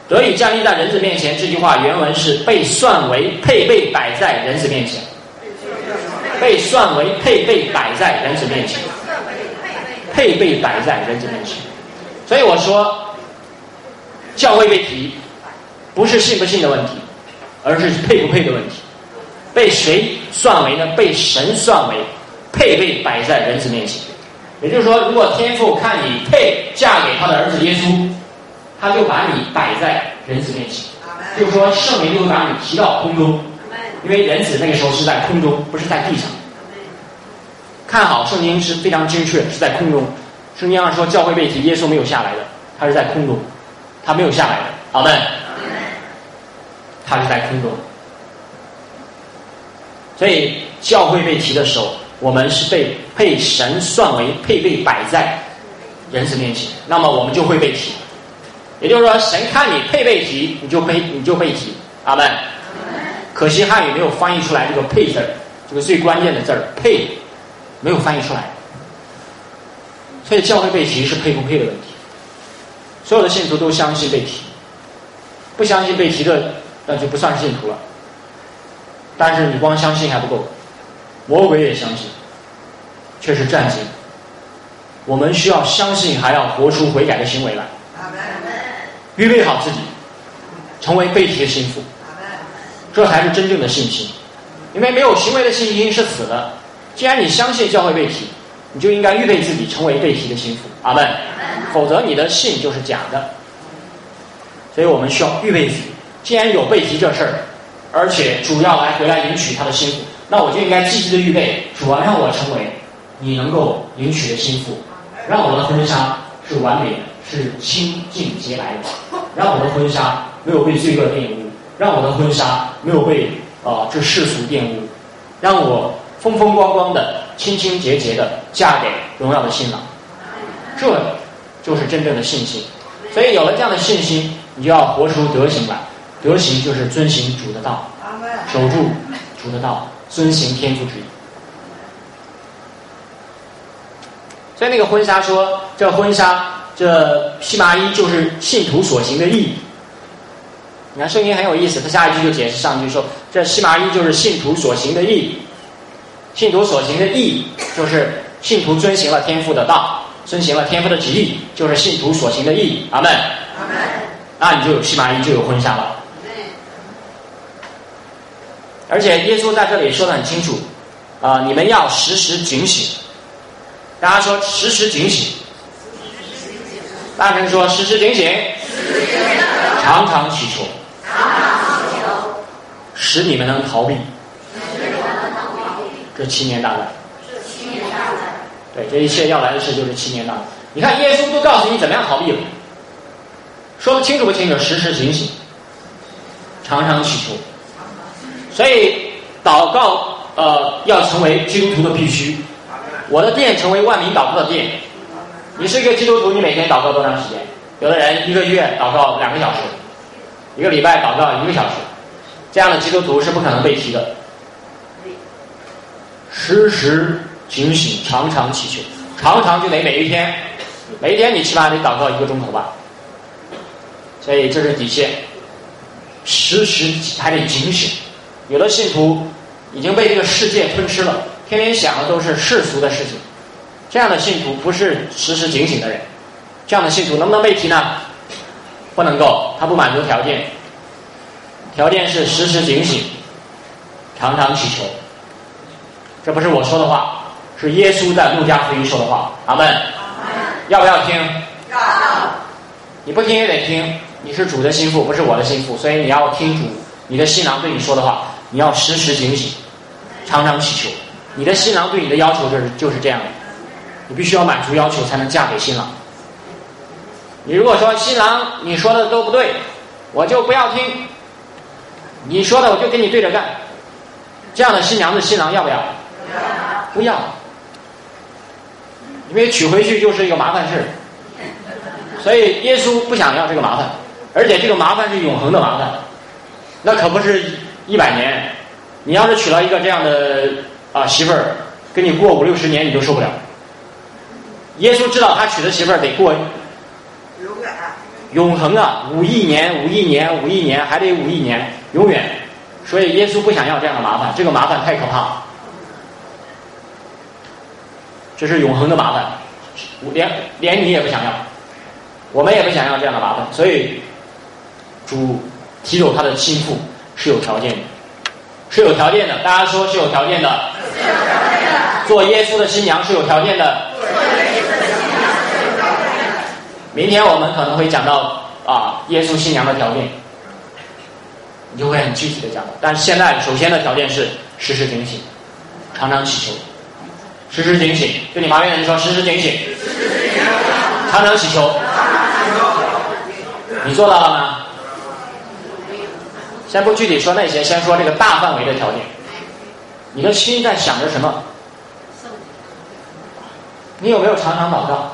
得以降临在人子面前，这句话原文是被算为配被摆在人子面前，被算为配被摆在人子面前，配被摆在人子面前。所以我说教会被提不是信不信的问题，而是配不配的问题。被谁算为呢？被神算为配被摆在人子面前。也就是说，如果天父看你配嫁给他的儿子耶稣，他就把你摆在人子面前，就是说圣灵就会把你提到空中，因为人子那个时候是在空中，不是在地上。看好圣经是非常精确，是在空中。圣经上说教会被提，耶稣没有下来的，他是在空中，他没有下来的。阿们。他是在空中。所以教会被提的时候，我们是被神算为配被摆在人子面前，那么我们就会被提。也就是说，神看你配被提，你就被提。阿们。可惜汉语没有翻译出来这个配字，这个最关键的字配没有翻译出来。所以教会被提是配不配的问题。所有的信徒都相信被提，不相信被提的那就不算是信徒了。但是你光相信还不够，魔鬼也相信，却是战惊。我们需要相信，还要活出悔改的行为来，预备好自己，成为被提的心腹，这才是真正的信心。因为没有行为的信心是死的。既然你相信教会被提，你就应该预备自己成为被提的心腹。阿们。否则你的信就是假的。所以我们需要预备自己。既然有被提这事儿，而且主要回来领取他的心腹，那我就应该积极的预备，主要让我成为你能够领取的心腹，让我的婚纱是完美的，是清净洁白的，让我的婚纱没有被罪恶玷污，让我的婚纱没有被这世俗玷污，让我风风光光的、清清洁洁的嫁给荣耀的新郎。这就是真正的信心。所以有了这样的信心，你就要活出德行来。德行就是遵行主的道，守住主的道，遵行天父旨意。所以那个婚纱说，这婚纱这细麻衣就是信徒所行的义。你看圣经很有意思，他下一句就解释上句说，这细麻衣就是信徒所行的义。信徒所行的义就是信徒遵行了天父的道，遵行了天父的旨意，就是信徒所行的义。阿们。那你就有细麻衣，就有婚纱了。而且耶稣在这里说得很清楚，你们要时时警醒。大家说时时警醒，大声说时时警醒，常常祈求，使你们能逃避这7年大难。对，这一切要来的事就是7年大难。你看耶稣都告诉你怎么样逃避了，说得清楚不清楚？时时警醒，常常祈求。所以祷告要成为基督徒的必须。我的殿成为万民祷告的殿。你是一个基督徒，你每天祷告多长时间？有的人1个月祷告2个小时，1个礼拜祷告1个小时，这样的基督徒是不可能被提的。时时警醒，常常祈求，常常就得每一天你起码得祷告1个钟头吧。所以这是底线，时时还得警醒。有的信徒已经被这个世界吞吃了，天天想的都是世俗的事情，这样的信徒不是时时警醒的人。这样的信徒能不能被提呢？不能够，他不满足条件。条件是时时警醒，常常祈求。这不是我说的话，是耶稣在路加福音说的话。阿们。要不要听？要。你不听也得听，你是主的心腹，不是我的心腹，所以你要听主你的新郎对你说的话，你要时时警醒，常常祈求。你的新郎对你的要求就是这样的，你必须要满足要求才能嫁给新郎。你如果说新郎你说的都不对，我就不要听，你说的我就跟你对着干，这样的新娘子新郎要不要？不要。因为娶回去就是一个麻烦事，所以耶稣不想要这个麻烦，而且这个麻烦是永恒的麻烦，那可不是100年。你要是娶了一个这样的媳妇儿，跟你过50-60年你都受不了。耶稣知道他娶的媳妇儿得过永恒啊，5亿年，5亿年，5亿年，还得5亿年，永远。所以耶稣不想要这样的麻烦，这个麻烦太可怕了。这是永恒的麻烦，连你也不想要，我们也不想要这样的麻烦。所以主提走他的心腹是有条件的，是有条件的。大家说是有条件的，做耶稣的新娘是有条件的。明天我们可能会讲到耶稣新娘的条件，你就会很具体的讲到。但是现在首先的条件是时时警醒，常常祈求。时时警醒，对你旁边的人说时时警醒，常常祈求。你做到了吗？先不具体说那些，先说这个大范围的条件。你的心在想着什么？你有没有常常祷告？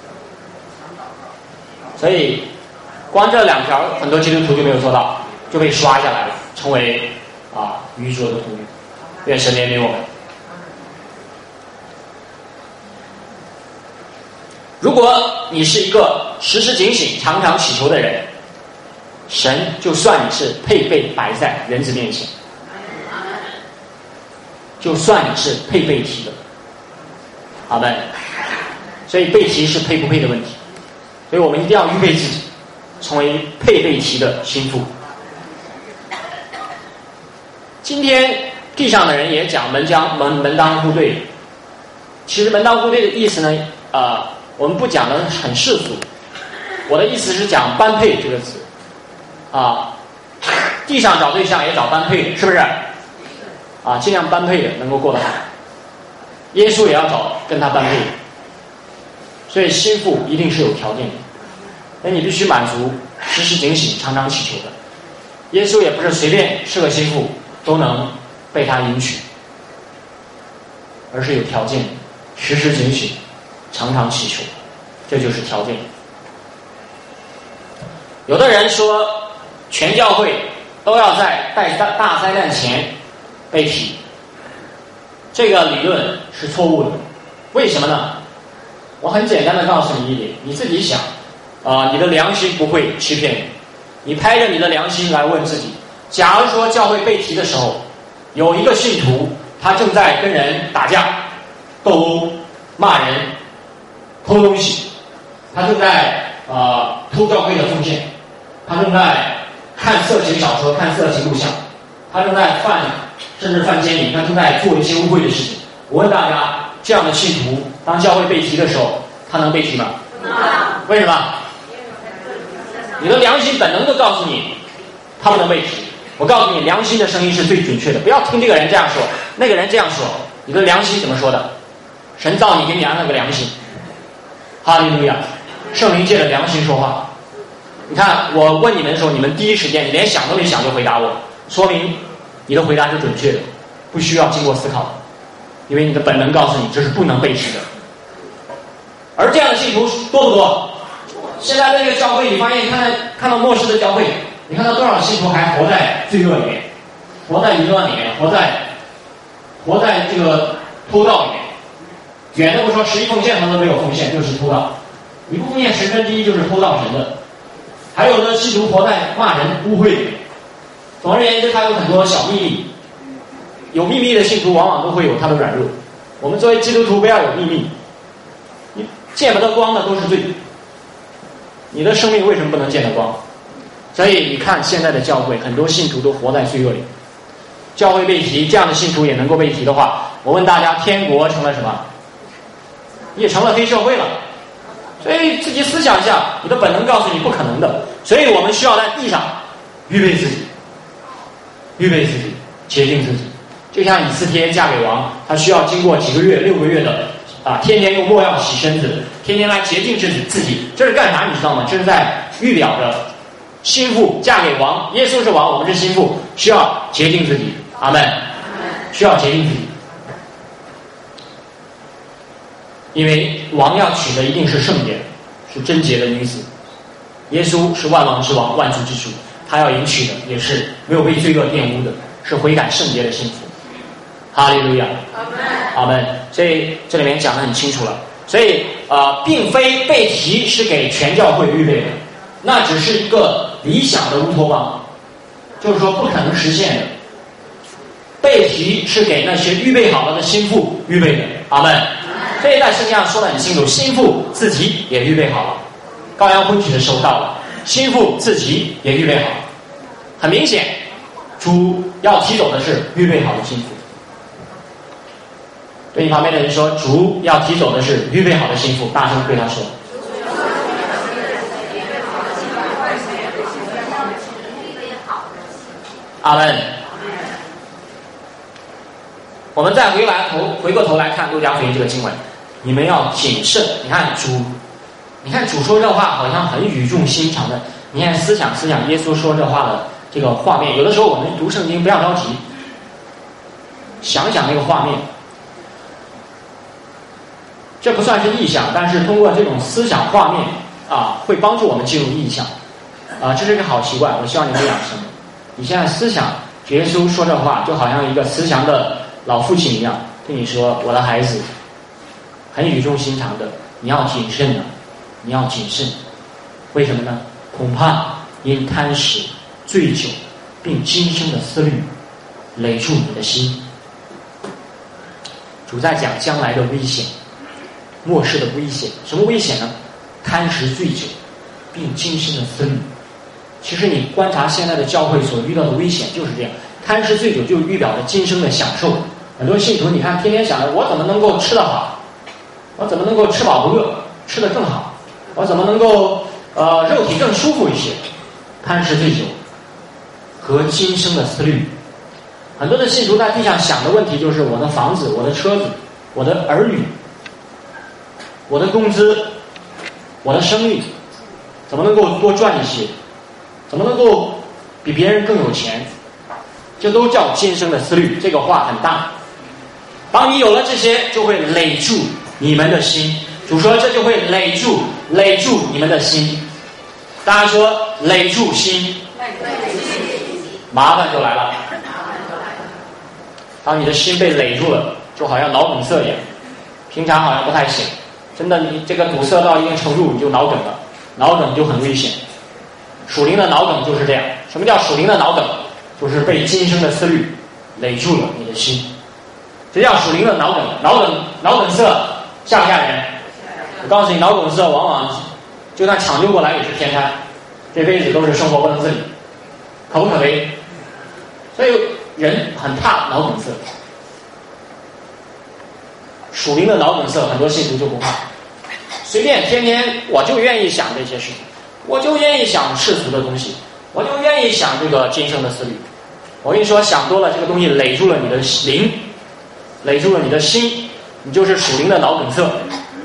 所以光这2条，很多基督徒就没有做到，就被刷下来了，成为愚拙的徒女。愿神怜悯我们。如果你是一个时时警醒、常常祈求的人，神就算你是配被摆在人子面前，就算你是配被提的。阿们。所以被提是配不配的问题，所以我们一定要预备自己，成为配被提的心腹。今天地上的人也讲门当户对，其实门当户对的意思呢，我们不讲的很世俗，我的意思是讲般配这个词。地上找对象也找般配的，是不是？尽量般配的能够过得好。耶稣也要找跟他般配的，所以心腹一定是有条件的，那你必须满足时时警醒、常常祈求的。耶稣也不是随便是个心腹都能被他迎娶，而是有条件的，时时警醒、常常祈求，这就是条件。有的人说全教会都要在大灾难前被提，这个理论是错误的。为什么呢？我很简单的告诉你一点，你自己想你的良心不会欺骗你。你拍着你的良心来问自己，假如说教会被提的时候，有一个信徒他正在跟人打架、斗殴、骂人、偷东西，他正在偷教会的奉献，他正在看色情小说、看色情录像，他正在甚至犯奸淫，他正在做一些污秽的事情。我问大家，这样的信徒当教会被提的时候，他能被提吗？为什么？你的良心本能都告诉你他不能被提。我告诉你，良心的声音是最准确的，不要听这个人这样说，那个人这样说，你的良心怎么说的？神造你，给你安了个良心。哈利路亚！圣灵借着良心说话。你看我问你们的时候，你们第一时间你连想都没想就回答我，说明你的回答是准确的，不需要经过思考，因为你的本能告诉你这是不能被提的。而这样的信徒多不多？现在这个教会，你发现看到末世的教会，你看到多少信徒还活在罪恶里面，活在淫乱里面，活在这个偷盗里面。远的不说，11奉献他都没有奉献，就是偷盗。你不奉献1/10就是偷盗神的。还有的信徒活在骂人、污秽里面。总而言之，他有很多小秘密。有秘密的信徒往往都会有他的软弱。我们作为基督徒不要有秘密，你见不得光的都是罪。你的生命为什么不能见得光？所以你看现在的教会，很多信徒都活在罪恶里。教会被提，这样的信徒也能够被提的话，我问大家，天国成了什么？也成了黑社会了。所以自己思想一下，你的本能告诉你不可能的。所以我们需要在地上预备自己，洁净自己。就像以斯帖嫁给王，她需要经过几个月、6个月的天天用没药洗身子，天天来洁净自己。这是干啥你知道吗？这是在预表着心腹嫁给王，耶稣是王，我们是心腹，需要洁净自己。阿们。需要洁净自己，因为王要娶的一定是圣洁，是贞洁的女子。耶稣是万王之王，万主之主，他要迎娶的也是没有被罪恶玷污的，是悔改圣洁的幸福。哈利路亚，阿们。所以这里面讲得很清楚了。所以并非被提是给全教会预备的， 那只是一个理想的乌托邦，就是说不可能实现的。被提是给那些预备好了的心腹预备的，阿们。所以在圣经上说得很清楚，心腹自己也预备好了，羔羊婚娶的时候到了，心腹自己也预备好了。很明显，主要提走的是预备好的心腹。对你旁边的人说，主要提走的是预备好的心腹，大声对他说。阿们。我们再回过头来看路加福音这个经文，你们要谨慎。你看主说这话好像很语重心长的。你看思想耶稣说这话的这个画面。有的时候我们读圣经不要着急，想想那个画面。这不算是意象，但是通过这种思想画面会帮助我们进入意象这是一个好习惯，我希望你们养成。你现在思想耶稣说这话，就好像一个慈祥的老父亲一样对你说，我的孩子，很语重心长的，你要谨慎啊，你要谨慎。为什么呢？恐怕因贪食、醉酒，并今生的思虑，累住你的心。主在讲将来的危险，末世的危险。什么危险呢？贪食、醉酒，并今生的思虑。其实你观察现在的教会所遇到的危险就是这样，贪食醉酒就预表着今生的享受。很多信徒你看天天想着我怎么能够吃得好，我怎么能够吃饱不饿，吃得更好，我怎么能够肉体更舒服一些。贪食醉酒和今生的思虑。很多的信徒在地上想的问题就是我的房子，我的车子，我的儿女，我的工资，我的生意怎么能够多赚一些，怎么能够比别人更有钱。这都叫今生的思虑。这个话很大，当你有了这些，就会累住你们的心。主说这就会累住你们的心。大家说累住心，麻烦就来了。当你的心被累住了，就好像脑梗塞一样，平常好像不太醒，真的你这个堵塞到一定程度你就脑梗了，脑梗就很危险。属灵的脑梗就是这样。什么叫属灵的脑梗？就是被今生的思虑累住了你的心，这叫属灵的脑梗。脑梗塞吓不吓人？我告诉你，脑梗塞往往就算抢救过来也是天灾，这辈子都是生活不能自理，可不可悲？所以人很怕脑梗塞。属灵的脑梗塞很多信徒就不怕，随便天天我就愿意想这些事情，我就愿意想世俗的东西，我就愿意想这个今生的思虑。我跟你说，想多了这个东西累住了你的灵，累住了你的心，你就是属灵的脑梗塞，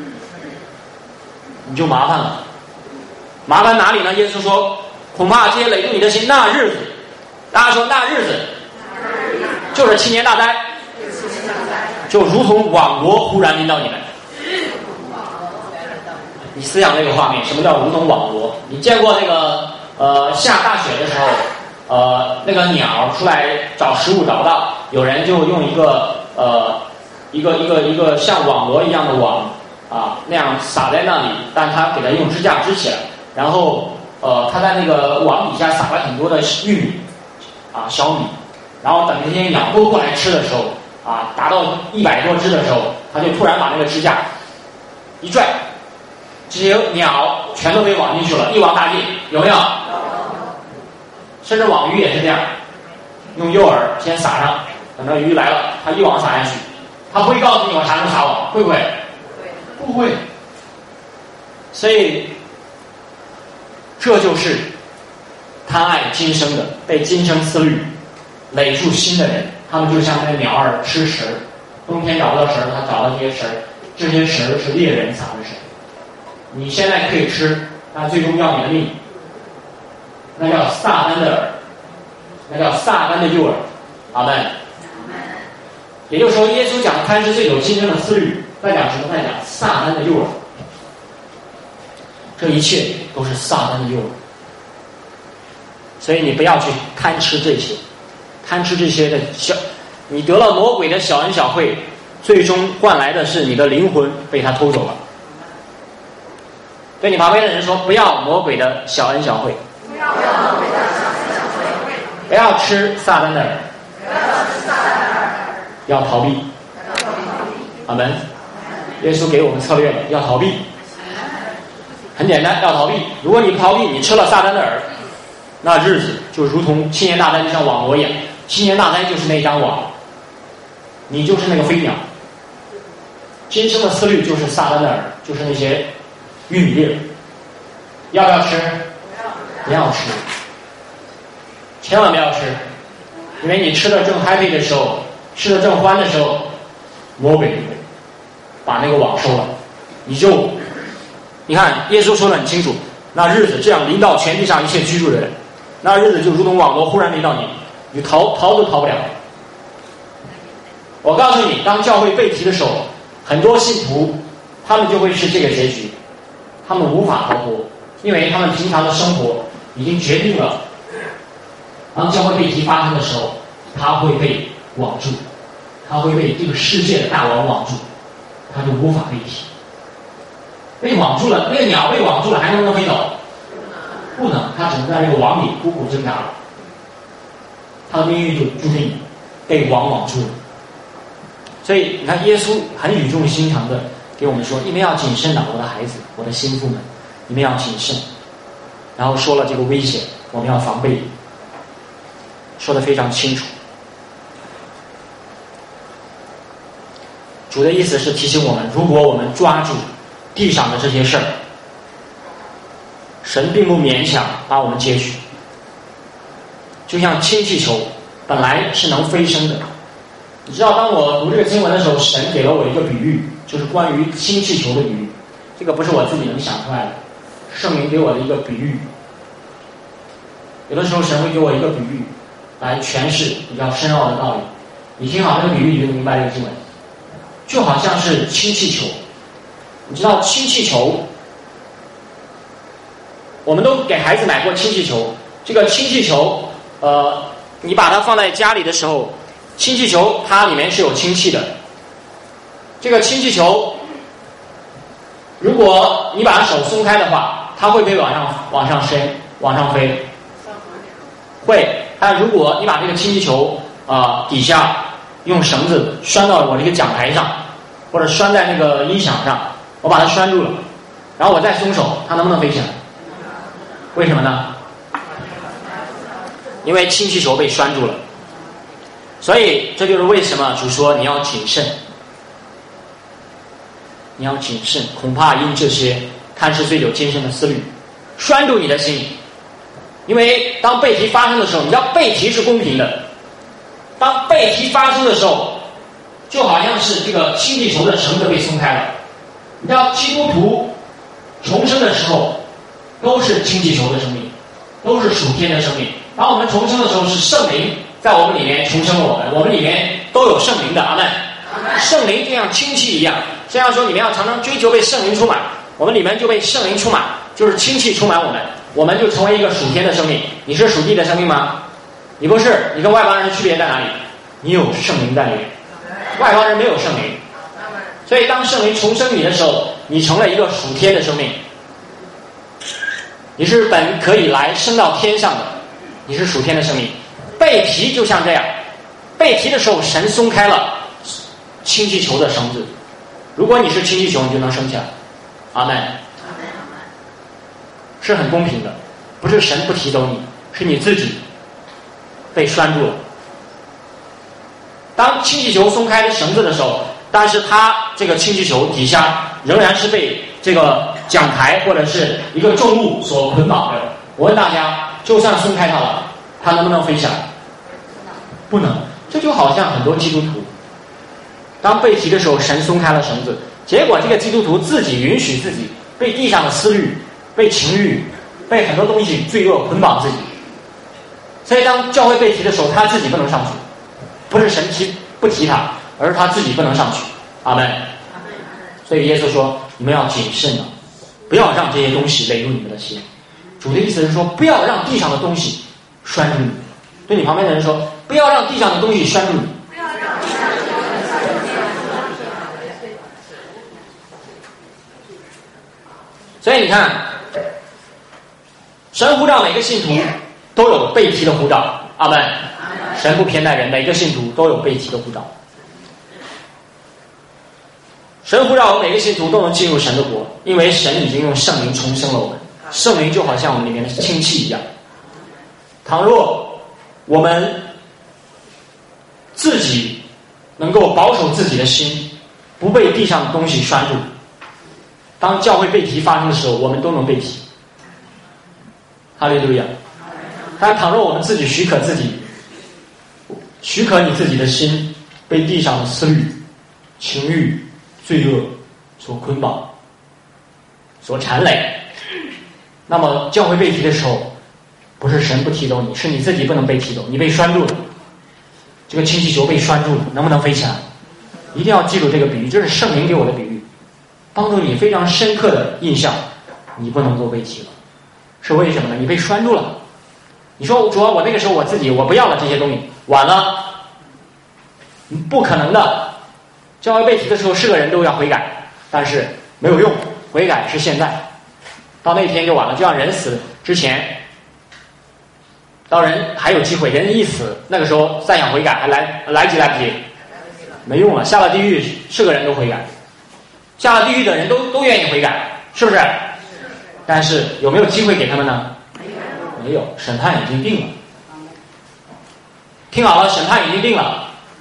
你就麻烦了。麻烦哪里呢？耶稣说恐怕这些累住你的心，那日子，大家说那日子就是7年大灾，就如同网罗忽然临到你们。你思想这个画面，什么叫如同网罗？你见过那个下大雪的时候那个鸟出来找食物找不到，有人就用一个像网罗一样的网那样撒在那里，但他给它用支架支起来，然后他在那个网底下撒了很多的玉米小米，然后等这些鸟都过来吃的时候达到100多只的时候，他就突然把那个支架一拽，这些鸟全都被网进去了，一网打尽，有没有？甚至网鱼也是这样，用诱饵先撒上，等到鱼来了，它一网撒下去，它不会告诉你我啥时候撒网，会不会？不会。所以这就是贪爱今生的，被今生思虑累住心的人，他们就像那鸟儿吃食，冬天找不到食，他找到这些食，这些食是猎人撒的食。你现在可以吃，但最终要你的命。那叫撒旦的饵，那叫撒旦的诱饵。阿们。也就是说，耶稣讲贪食醉酒今生的思虑，在讲什么？在讲撒旦的诱饵。这一切都是撒旦的诱饵。所以你不要去贪吃这些，贪吃这些的你得了魔鬼的小恩小惠，最终换来的是你的灵魂被他偷走了。 对你旁边的人说，不要魔鬼的小恩小惠，不要吃撒旦的饵，要逃避。阿门。耶稣给我们策略了，要逃避。很简单，要逃避。如果你不逃避，你吃了撒旦的饵，那日子就如同七年大灾就像网罗一样，七年大灾就是那张网，你就是那个飞鸟。今生的思虑就是撒旦的饵，就是那些玉米粒儿。要不要吃？不要吃，千万不要吃，因为你吃的正 happy 的时候，吃的正欢的时候，魔鬼把那个网收了，你看耶稣说得很清楚，那日子这样临到全地上一切居住的人，那日子就如同网罗忽然临到你，你逃都逃不了。我告诉你，当教会被提的时候，很多信徒他们就会是这个结局，他们无法逃脱，因为他们平常的生活已经决定了，当教会被提发生的时候，他会被网住，他会被这个世界的大网网住，他就无法被提。被网住了，那个鸟被网住了，还能不能飞走？不能，它只能在这个网里苦苦挣扎了，他的命运就注定被网网住了。所以你看，耶稣很语重心长的给我们说，你们要谨慎的，我的孩子，我的心腹们，你们要谨慎。然后说了这个危险，我们要防备，说得非常清楚。主的意思是提醒我们，如果我们抓住地上的这些事儿，神并不勉强把我们接取。就像氢气球本来是能飞升的，你知道当我读这个经文的时候，神给了我一个比喻，就是关于氢气球的比喻。这个不是我自己能想出来的，圣灵给我的一个比喻。有的时候神会给我一个比喻来诠释比较深奥的道理，你听好这个比喻，你就明白这个经文。就好像是氢气球，你知道氢气球，我们都给孩子买过氢气球。这个氢气球，你把它放在家里的时候，氢气球它里面是有氢气的。这个氢气球，如果你把手松开的话，它会不会往上升、往上飞？会。但如果你把这个氢气球底下用绳子拴到我这个讲台上，或者拴在那个音响上，我把它拴住了，然后我再松手，它能不能飞起来？为什么呢？因为氢气球被拴住了。所以这就是为什么主说你要谨慎，你要谨慎，恐怕因这些看似醉酒今生的思虑拴住你的心。因为当背题发生的时候，你知道背题是公平的，当背题发生的时候，就好像是这个氢气球的绳子被松开了。你知道基督徒重生的时候都是氢气球的生命，都是属天的生命。当我们重生的时候，是圣灵在我们里面重生了我们，我们里面都有圣灵的。阿们。圣灵就像氢气一样，这样说你们要常常追求被圣灵充满，我们里面就被圣灵充满，就是氢气充满我们，我们就成为一个属天的生命。你是属地的生命吗？你不是，你跟外邦人的区别在哪里？你有圣灵在里面，外邦人没有圣灵。所以当圣灵重生你的时候，你成了一个属天的生命，你是本可以来升到天上的，你是属天的生命。背题就像这样，背题的时候神松开了氢气球的绳子，如果你是氢气球，你就能升起来。阿们。是很公平的，不是神不提走你，是你自己被拴住了。当氢气球松开绳子的时候，但是它这个氢气球底下仍然是被这个讲台或者是一个重物所捆绑的。我问大家，就算松开它了，它能不能飞起来？不能。这就好像很多基督徒，当被提的时候，神松开了绳子，结果这个基督徒自己允许自己被地上的思虑、被情欲、被很多东西罪恶捆绑自己。所以当教会被提的时候，他自己不能上去，不是神不提他，而是他自己不能上去。阿们。所以耶稣说，你们要谨慎啊，不要让这些东西累入你们的心。主的意思是说，不要让地上的东西拴住你。对你旁边的人说，不要让地上的东西拴住你。 所以你看，神呼召每个信徒都有被提的呼召，阿们。神不偏待人，每个信徒都有被提的呼召。神呼召我们每个信徒都能进入神的国，因为神已经用圣灵重生了我们。圣灵就好像我们里面的氢气一样。倘若我们自己能够保守自己的心，不被地上的东西拴住，当教会被提发生的时候，我们都能被提。哈利路亚！但倘若我们自己许可你自己的心被地上的思虑、情欲、罪恶所捆绑、所缠累，那么教会被提的时候，不是神不提走你，是你自己不能被提走，你被拴住了。这个氢气球被拴住了，能不能飞起来？一定要记住这个比喻，这是圣灵给我的比喻，帮助你非常深刻的印象，你不能够被提了。是为什么呢？你被拴住了。你说主要我那个时候我自己我不要了这些东西，晚了，不可能的。教会被提的时候是个人都要悔改，但是没有用，悔改是现在，到那天就晚了。就像人死之前，到人还有机会，人一死那个时候再想悔改还来不及？没用了。下了地狱是个人都悔改，下了地狱的人都愿意悔改，是不是？但是有没有机会给他们呢？没有，审判已经定了。听好了，审判已经定了。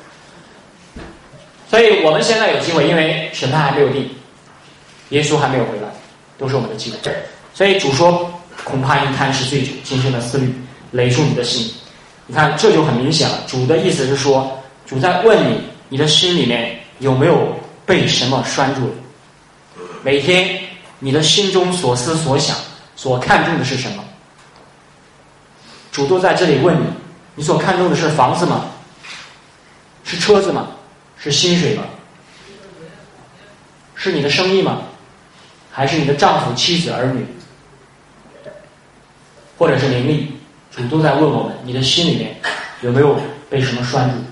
所以我们现在有机会，因为审判还没有定，耶稣还没有回来，都是我们的机会。所以主说，恐怕因贪食醉酒，今生的思虑累住你的心。你看这就很明显了，主的意思是说，主在问你，你的心里面有没有被什么拴住了？每天你的心中所思所想所看重的是什么？主都在这里问你，你所看重的是房子吗？是车子吗？是薪水吗？是你的生意吗？还是你的丈夫、妻子、儿女？或者是名利？主都在问我们，你的心里面有没有被什么拴住？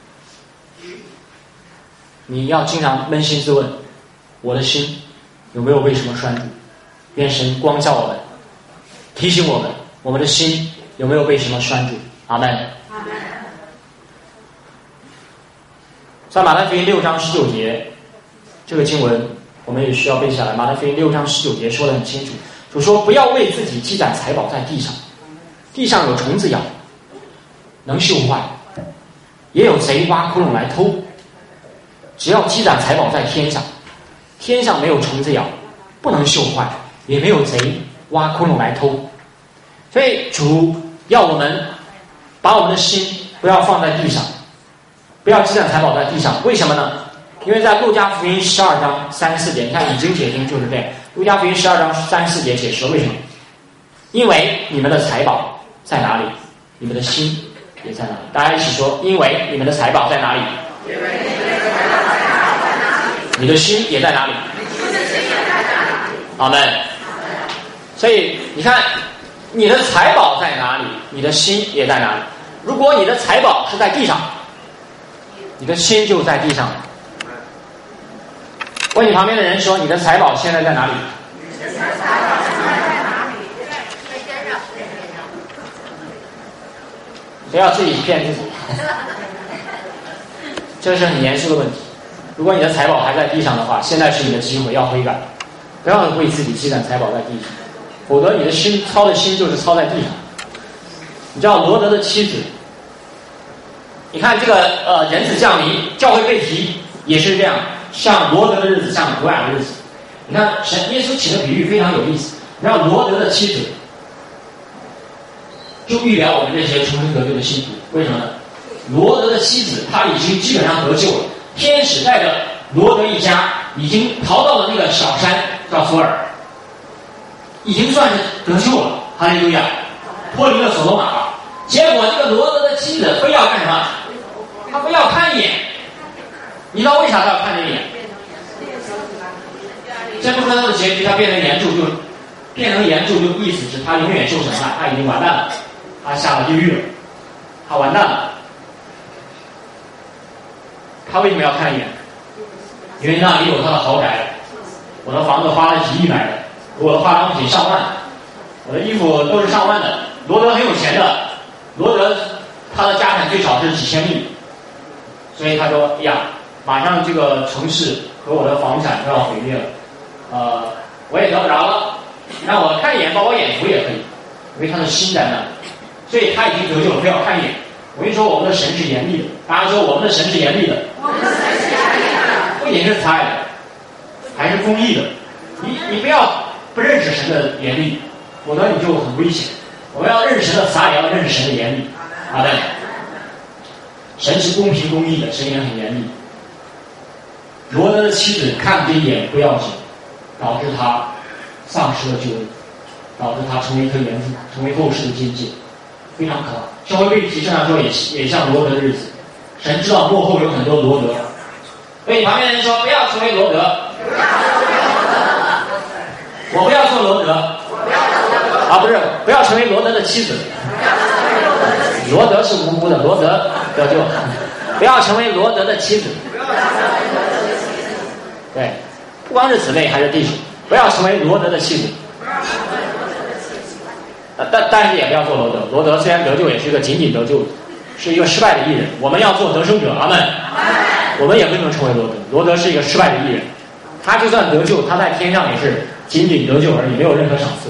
你要经常扪心自问，我的心有没有被什么拴住？愿神光照我们，提醒我们，我们的心有没有被什么拴住？阿们。在马太福音6章19节，这个经文我们也需要背下来。马太福音6章19节说得很清楚，主说不要为自己积攒财宝在地上，地上有虫子咬，能锈坏，也有贼挖窟窿来偷。只要积攒财宝在天上，天上没有虫子咬，不能锈坏，也没有贼挖窟窿来偷。所以主要我们把我们的心不要放在地上，不要积攒财宝在地上。为什么呢？因为在路加福音12章3、4节，你看已经解经就是这样。路加福音12章3、4节解释了为什么？因为你们的财宝在哪里，你们的心也在哪里。大家一起说，因为你们的财宝在哪里，你的心也在哪里。阿们。所以你看，你的财宝在哪里，你的心也在哪里。如果你的财宝是在地上，你的心就在地上。问你旁边的人说，你的财宝现在在哪里？不要自己骗自己，这是很严肃的问题。如果你的财宝还在地上的话，现在是你的机会，要悔改，不要为自己积攒财宝在地上，否则你的心操的心就是操在地上。你知道罗德的妻子，你看这个人子降临，教会被提也是这样，像罗德的日子，像挪亚的日子。你看神耶稣起的比喻非常有意思，让罗德的妻子就预表我们这些重生得救的信徒。为什么呢？罗德的妻子他已经基本上得救了，天使带着罗德一家已经逃到了那个小山叫索尔，已经算是得救了，哈利路亚，脱离了所罗玛了。结果这个罗德的妻子非要干什么？他非要看一眼。你知道为啥他要看这一眼？先不说他的结局，他变成岩柱就意思是他永远受审判，他已经完蛋了，他下了地狱了，他完蛋了。他为什么要看一眼？因为那里有他的豪宅，我的房子花了几亿买的， 我的化妆品上万，我的衣服都是上万的。罗德很有钱的，罗德他的家产最少是几千亿，所以他说：“哎呀，马上这个城市和我的房产都要毁灭了，我也得不着了，让我看一眼，把我眼福也可以，因为他的心在那，所以他已经得救了，不要看一眼。我跟你说，我们的神是严厉的，大家说我们的神是严厉的，我们的神是严厉的，不仅是慈爱的，还是公义的。你不要不认识神的严厉，否则你就很危险。我们要认识神的慈爱，也要认识神的严厉。好的，神是公平公义的，神也很严厉。罗德的妻子看这一眼不要紧，导致他丧失了救恩，导致他成为一颗盐柱，成为后世的荆棘，非常可怕。教会被提，这样说也像罗德的日子，神知道幕后有很多罗德，所以你旁边的人说不要成为罗德，我不要做罗德，啊不是，不要成为罗德的妻子，罗德是无辜的，罗德得救，不要成为罗德的妻子，对，不光是姊妹还是弟兄，不要成为罗德的妻子。但是也不要做罗德。罗德虽然得救，也是一个仅仅得救，是一个失败的艺人。我们要做得胜者，阿们。我们也不能成为罗德。罗德是一个失败的艺人，他就算得救，他在天上也是仅仅得救而已，没有任何赏赐。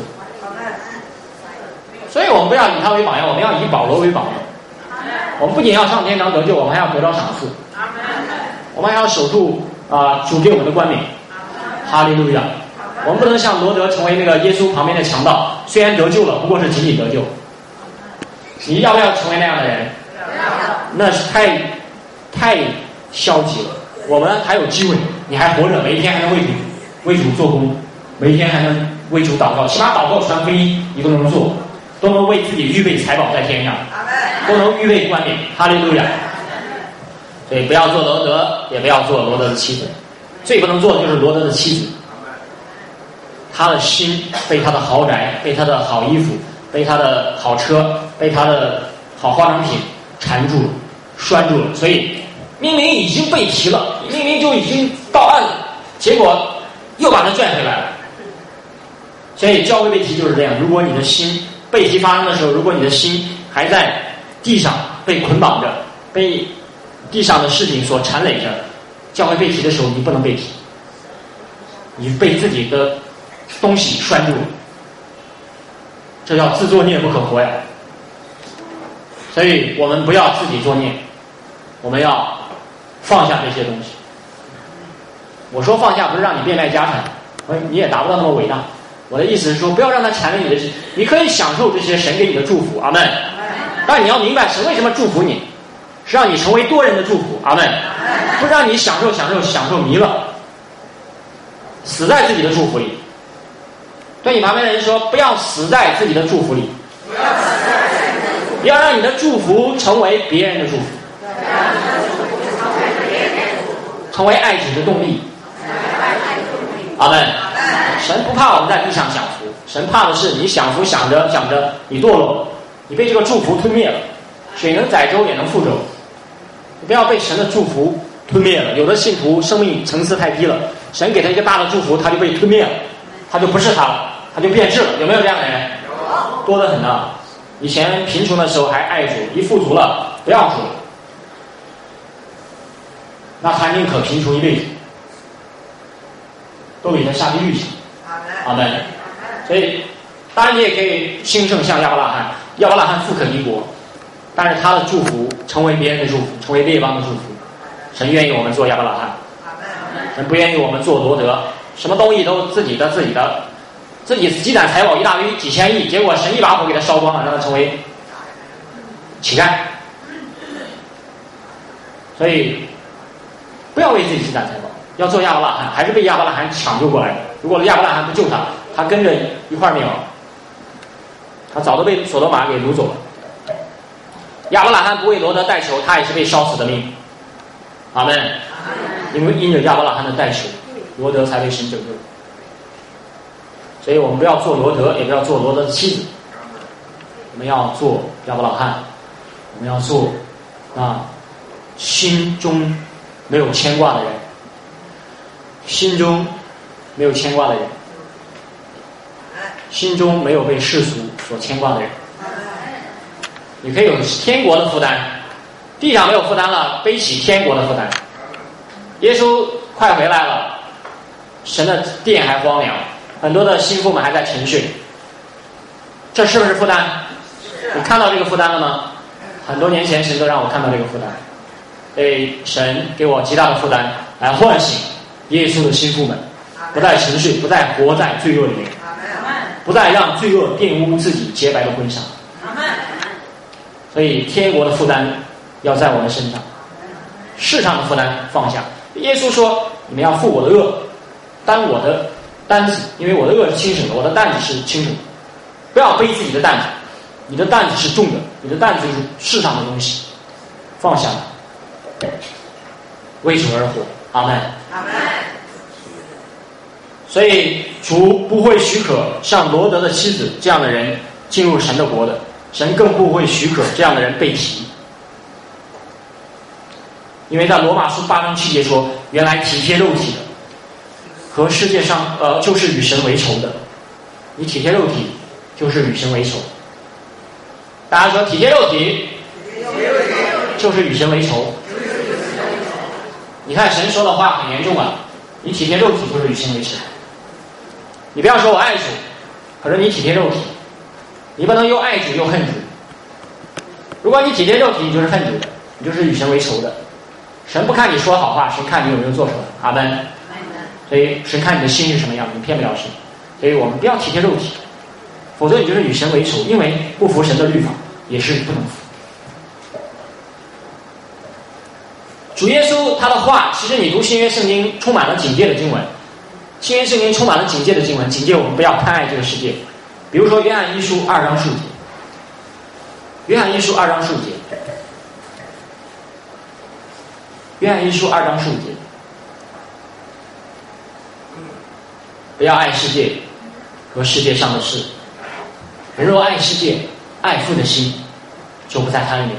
所以我们不要以他为榜样，我们要以保罗为榜样。我们不仅要上天堂得救，我们还要得到赏赐。我们还要守住主给我们的冠冕。哈利路亚。我们不能像罗德成为那个耶稣旁边的强盗，虽然得救了，不过是仅仅得救。你要不要成为那样的人？那是太消极了。我们还有机会，你还活着，每一天还能为主做工，每一天还能为主祷告，起码祷告传福音你都能做，都能为自己预备财宝在天上，都能预备冠冕。哈利路亚。所以不要做罗德，也不要做罗德的妻子。最不能做的就是罗德的妻子。他的心被他的豪宅，被他的好衣服，被他的好车，被他的好化妆品缠住了，拴住了，所以明明已经被提了，明明就已经到岸了，结果又把他拽回来了。所以教会被提就是这样，如果你的心被提发生的时候，如果你的心还在地上被捆绑着，被地上的事情所缠累着，教会被提的时候你不能被提，你被自己的东西拴住了，这叫自作孽不可活呀。所以我们不要自己作孽，我们要放下这些东西。我说放下不是让你变卖家产，你也达不到那么伟大。我的意思是说，不要让它缠累你的，你可以享受这些神给你的祝福，阿们。但你要明白神为什么祝福你，是让你成为多人的祝福，阿们，不是让你享受迷了，死在自己的祝福里。对你旁边的人说，不要死在自己的祝福里，要让你的祝福成为别人的祝福，成为爱主的动力。阿们。神不怕我们在地上享福，神怕的是你享福想着你堕落了，你被这个祝福吞灭了。水能载舟也能覆舟，你不要被神的祝福吞灭了。有的信徒生命层次太低了，神给他一个大的祝福，他就被吞灭了，他就不是他了，他就变质了。有没有这样的人？多得很呢。以前贫穷的时候还爱主，一富足了不要主了，那他宁可贫穷一辈子，都比他下地狱去。阿们。所以当然你也可以兴盛像亚伯拉罕，亚伯拉罕富可敌国，但是他的祝福成为别人的祝福，成为列邦的祝福。神愿意我们做亚伯拉罕，神不愿意我们做罗德，什么东西都自己积攒财宝一大堆几千亿，结果神一把火给他烧光了，让他成为乞丐。所以不要为自己积攒财宝，要做亚伯拉罕，还是被亚伯拉罕抢救过来的。如果亚伯拉罕不救他，他跟着一块灭亡，他早都被所多玛给掳走了。亚伯拉罕不为罗德代求，他也是被烧死的命。阿们。因为因着亚伯拉罕的代求，罗德才被神拯救。所以我们不要做罗德，也不要做罗德的妻子，我们要做亚伯拉罕，我们要做心中没有牵挂的人，心中没有牵挂的人。 心中没有被世俗所牵挂的人。你可以有天国的负担，地上没有负担了，背起天国的负担。耶稣快回来了，神的殿还荒凉，很多的心腹们还在沉睡，这是不是负担？你看到这个负担了吗？很多年前神都让我看到这个负担，所以神给我极大的负担，来唤醒耶稣的心腹们，不再沉睡，不再活在罪恶里面，不再让罪恶玷污自己洁白的婚纱。所以天国的负担要在我们身上，世上的负担放下。耶稣说你们要负我的恶，担我的担子，因为我的恶是轻省的，我的担子是轻省的。不要背自己的担子，你的担子是重的，你的担子就是世上的东西，放下来，为主而活。阿们。阿们。所以主不会许可像罗德的妻子这样的人进入神的国的，神更不会许可这样的人被提。因为在罗马书8章7节说，原来体贴肉体的和世界上就是与神为仇的。你体贴肉体就是与神为仇。大家说体贴肉体就是与神为仇。你看神说的话很严重啊，你体贴肉体就是与神为仇。你不要说我爱主，可是你体贴肉体，你不能又爱主又恨主。如果你体贴肉体，你就是恨主的，你就是与神为仇的。神不看你说好话，神看你有没有做出来。阿们。所以神看你的心是什么样，你骗不了神。所以我们不要体贴肉体，否则你就是与神为仇，因为不服神的律法也是不能服。主耶稣他的话，其实你读新约圣经充满了警戒的经文，新约圣经充满了警戒的经文，警戒我们不要贪爱这个世界。比如说约翰一书2章15节，约翰一书2章15节，约翰一书2章15节，不要爱世界和世界上的事，人若爱世界，爱父的心就不在他里面。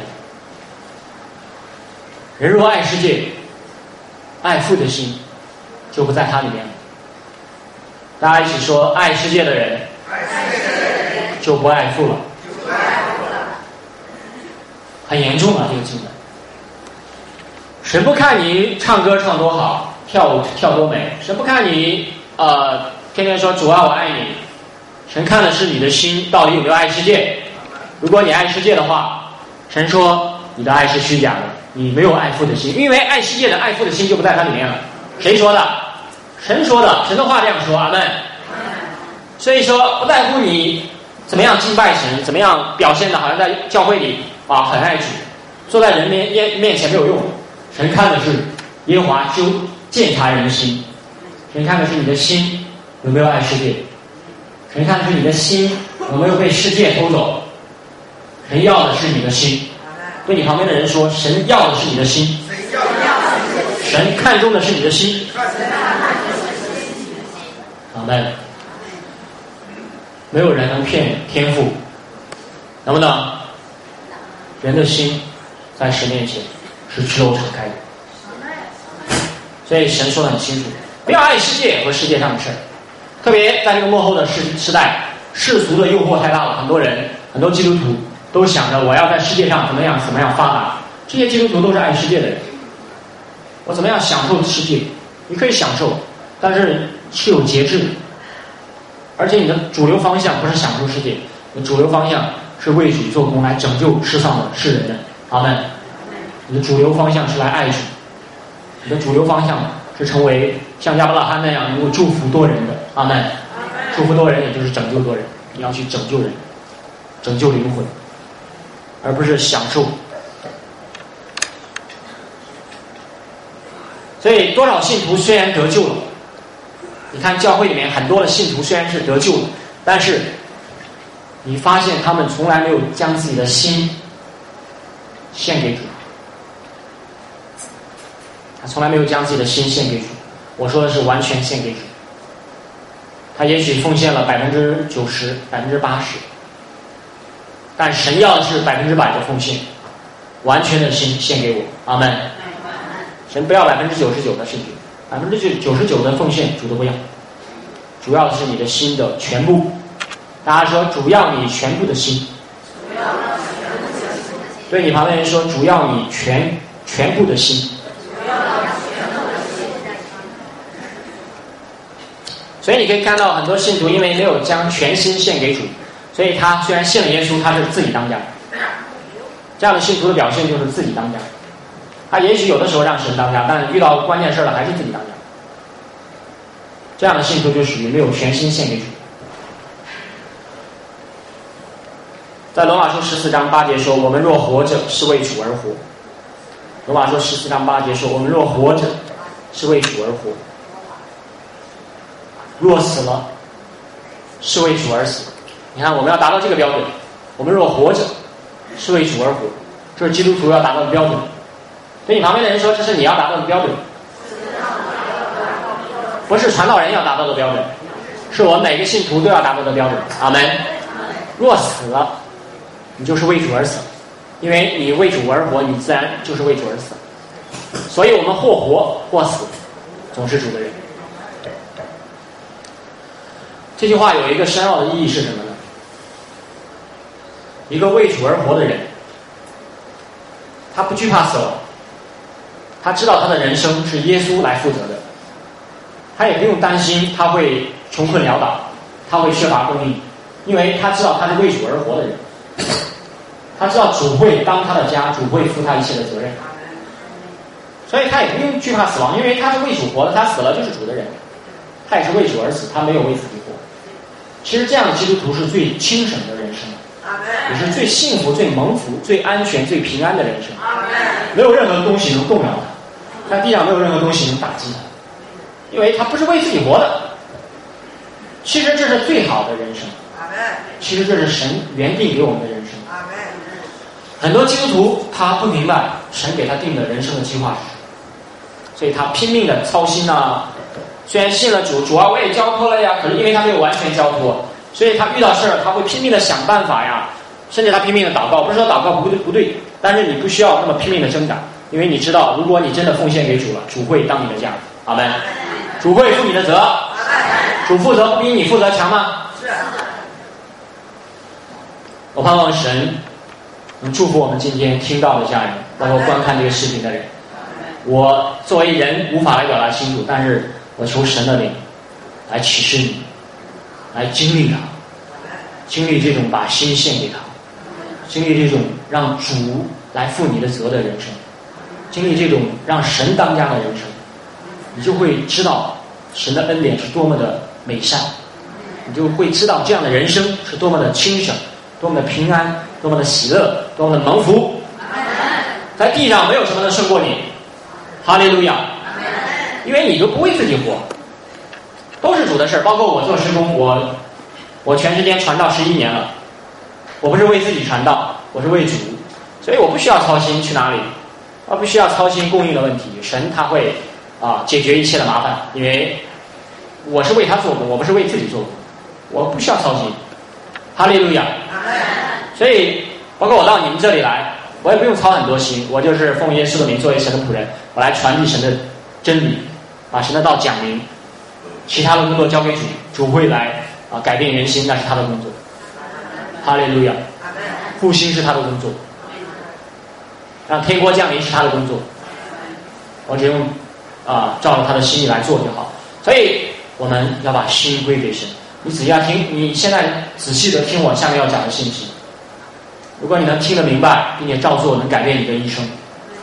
人若爱世界，爱父的心就不在他里面。大家一起说，爱世界的人就不爱父了。很严重啊，这个经文。神不看你唱歌唱多好，跳舞跳多美，神不看你天天说主啊我爱你，神看的是你的心到底有没有爱世界。如果你爱世界的话，神说你的爱是虚假的，你没有爱父的心，因为爱世界的爱父的心就不在他里面了。谁说的？神说的，神的话这样说。阿们。所以说不在乎你怎么样敬拜神，怎么样表现的好像在教会里很爱主，坐在人面前没有用。神看的是耶和华鉴察人的心，神看的是你的心有没有爱世界，神看的是你的心有没有被世界偷走。神要的是你的心。对你旁边的人说，神要的是你的心，神看重的是你的心。阿们。没有人能骗天父，能不能？人的心在神面前是赤裸敞开的。所以神说得很清楚，不要爱世界和世界上的事儿。特别在这个末后的时代，世俗的诱惑太大了，很多人很多基督徒都想着我要在世界上怎么样发达。这些基督徒都是爱世界的人，我怎么样享受世界？你可以享受，但是是有节制的。而且你的主流方向不是享受世界，你的主流方向是为主做工，来拯救世上的世人的。阿们。你的主流方向是来爱主，你的主流方向是成为像亚伯拉罕那样能够祝福多人的。阿们。祝福多人也就是拯救多人，你要去拯救人，拯救灵魂，而不是享受。所以多少信徒虽然得救了，你看教会里面很多的信徒虽然是得救了，但是你发现他们从来没有将自己的心献给主，他从来没有将自己的心献给主。我说的是完全献给主，他也许奉献了90%、80%，但神要的是100%的奉献，完全的心献给我。阿们。神不要99%的圣洁，99%的奉献主都不要，主要的是你的心的全部大家说主要你全部的心。对你旁边人说主要你全部的心。所以你可以看到很多信徒因为没有将全心献给主，所以他虽然信了耶稣，他是自己当家。这样的信徒的表现就是自己当家。他也许有的时候让神当家，但遇到关键事了还是自己当家。这样的信徒就属于没有全心献给主。在罗马书14章8节说，我们若活着是为主而活。罗马书14章8节说，我们若活着是为主而活，若死了是为主而死。你看，我们要达到这个标准，我们若活着是为主而活，这是基督徒要达到的标准。对你旁边的人说，这是你要达到的标准，不是传道人要达到的标准，是我们每个信徒都要达到的标准。阿们。若死了，你就是为主而死，因为你为主而活，你自然就是为主而死。所以我们或活或死，总是主的人。这句话有一个深奥的意义是什么呢？一个为主而活的人，他不惧怕死亡，他知道他的人生是耶稣来负责的，他也不用担心他会穷困潦倒，他会缺乏供应，因为他知道他是为主而活的人，他知道主会当他的家，主会负他一切的责任，所以他也不用惧怕死亡，因为他是为主活的，他死了就是主的人，他也是为主而死，他没有为自己活。其实这样的基督徒是最轻省的人生，也是最幸福、最蒙福、最安全、最平安的人生。没有任何东西能动摇他，在地上没有任何东西能打击他，因为他不是为自己活的。其实这是最好的人生，其实这是神原定给我们的人生。很多基督徒他不明白神给他定的人生的计划是什么，所以他拼命的操心啊。虽然信了主啊，我也交托了呀，可是因为他没有完全交托，所以他遇到事儿他会拼命的想办法呀，甚至他拼命的祷告。不是说祷告不对，但是你不需要那么拼命的挣扎，因为你知道，如果你真的奉献给主了，主会当你的家。阿们。主会负你的责，主负责不比你负责强吗？是。我盼望神能祝福我们今天听到的家人，包括观看这个视频的人。我作为人无法来表达清楚，但是我求神的灵来启示你，来经历它，经历这种把心献给他，经历这种让主来负你的责的人生，经历这种让神当家的人生，你就会知道神的恩典是多么的美善，你就会知道这样的人生是多么的轻省，多么的平安，多么的喜乐，多么的蒙福。在地上没有什么能胜过你，哈利路亚！因为你都不为自己活，都是主的事儿。包括我做施工，我全时间传道11年了，我不是为自己传道，我是为主，所以我不需要操心去哪里，我不需要操心供应的问题，神他会解决一切的麻烦，因为我是为他做工，我不是为自己做工，我不需要操心。哈利路亚！所以包括我到你们这里来，我也不用操很多心，我就是奉耶稣的名作为神的仆人，我来传递神的真理，把神的道讲明，其他的工作交给主，主会来改变人心，那是他的工作。哈利路亚！复兴是他的工作，让天国降临是他的工作，我只用照着他的心意来做就好。所以我们要把心归给神。你仔细要听，你现在仔细的听我下面要讲的信息。如果你能听得明白，并且照做，能改变你的一生。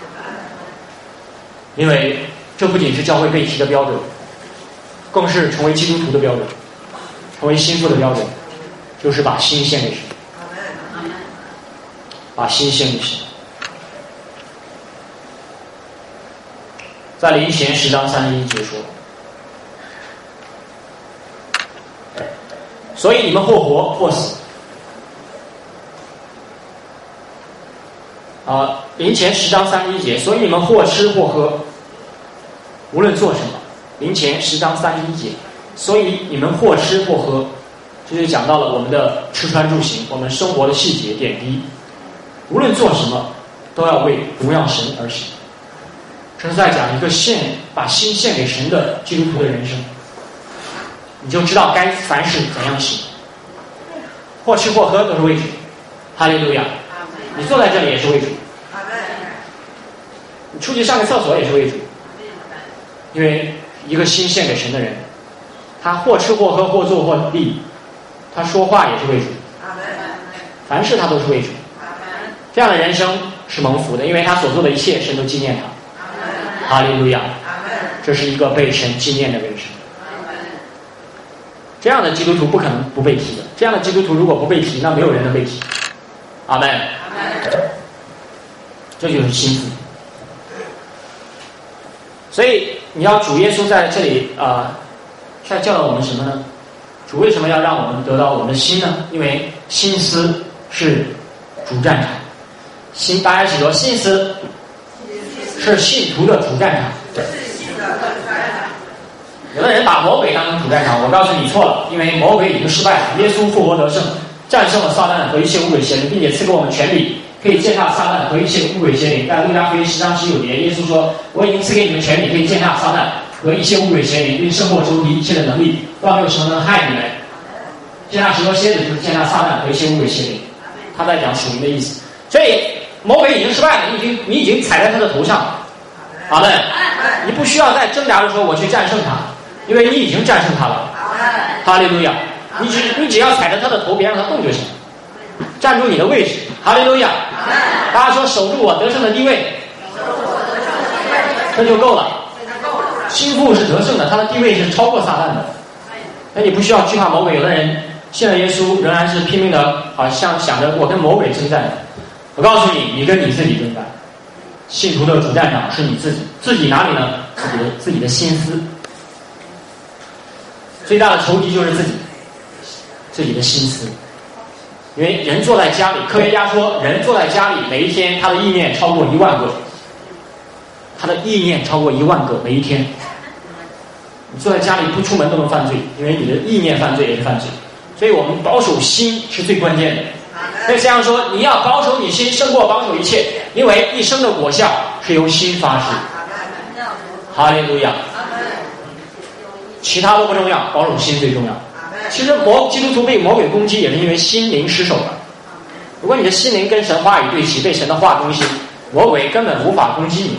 因为这不仅是教会被提的标准，更是成为基督徒的标准，成为心腹的标准，就是把心献给神，把心献给神。在林前10章31节说，所以你们或活或死。林前10章31节，所以你们或吃或喝，无论做什么。林前10章31节，所以你们或吃或喝，这就讲到了我们的吃穿住行，我们生活的细节点滴，无论做什么都要为荣耀神而行。这是在讲一个把心献给神的基督徒的人生，你就知道该凡事怎样行。 或吃或喝都是为主。哈利路亚！你坐在这里也是为主，你出去上个厕所也是为主，因为一个心献给神的人，他或吃或喝或坐或立，他说话也是为主，凡事他都是为主。这样的人生是蒙福的，因为他所做的一切神都纪念他。哈利路亚！这是一个被神纪念的人生。这样的基督徒不可能不被提的，这样的基督徒如果不被提，那没有人能被提。阿们。这就是心腹。所以你要主耶稣在这里在教导我们什么呢？主为什么要让我们得到我们的心呢？因为心思是主战场。大家一起说，心思是信徒的主战场。有的人把魔鬼当成主战场，我告诉你错了，因为魔鬼已经失败了，耶稣复活得胜，战胜了撒旦和一切污鬼邪灵，并且赐给我们权柄，可以践踏撒旦和一切污鬼邪灵。在路加福音10章19节，耶稣说：“我已经赐给你们权柄，可以践踏撒旦和一切污鬼邪灵，并胜过仇敌一切的能力，断没有什么能害你们。”践踏蛇和蝎子就是践踏撒旦和一切污鬼邪灵，他在讲属灵的意思。所以魔鬼已经失败了，你已经踩在他的头上。阿们。你不需要再挣扎着说我去战胜他，因为你已经战胜他了。哈利路亚！你只要踩着他的头，别让他动就行，站住你的位置。哈利路亚！大家说守住我得胜的地位，这就够了。心腹是得胜的，他的地位是超过撒旦的。那你不需要惧怕魔鬼。有的人信了耶稣，仍然是拼命的，好像想着我跟魔鬼征战。我告诉你，你跟你自己征战。信徒的主战场是你自己，自己哪里呢？自己的心思。最大的仇敌就是自己的心思。因为人坐在家里，科学家说，人坐在家里每一天，他的意念超过1万个，他的意念超过1万个每一天。你坐在家里不出门都能犯罪，因为你的意念犯罪也是犯罪。所以我们保守心是最关键的。所以这样说，你要保守你心胜过保守一切，因为一生的果效是由心发出。哈利路亚！其他都不重要，保守心最重要。其实基督徒被魔鬼攻击也是因为心灵失守了。如果你的心灵跟神话语对齐，被神的话攻击，魔鬼根本无法攻击你。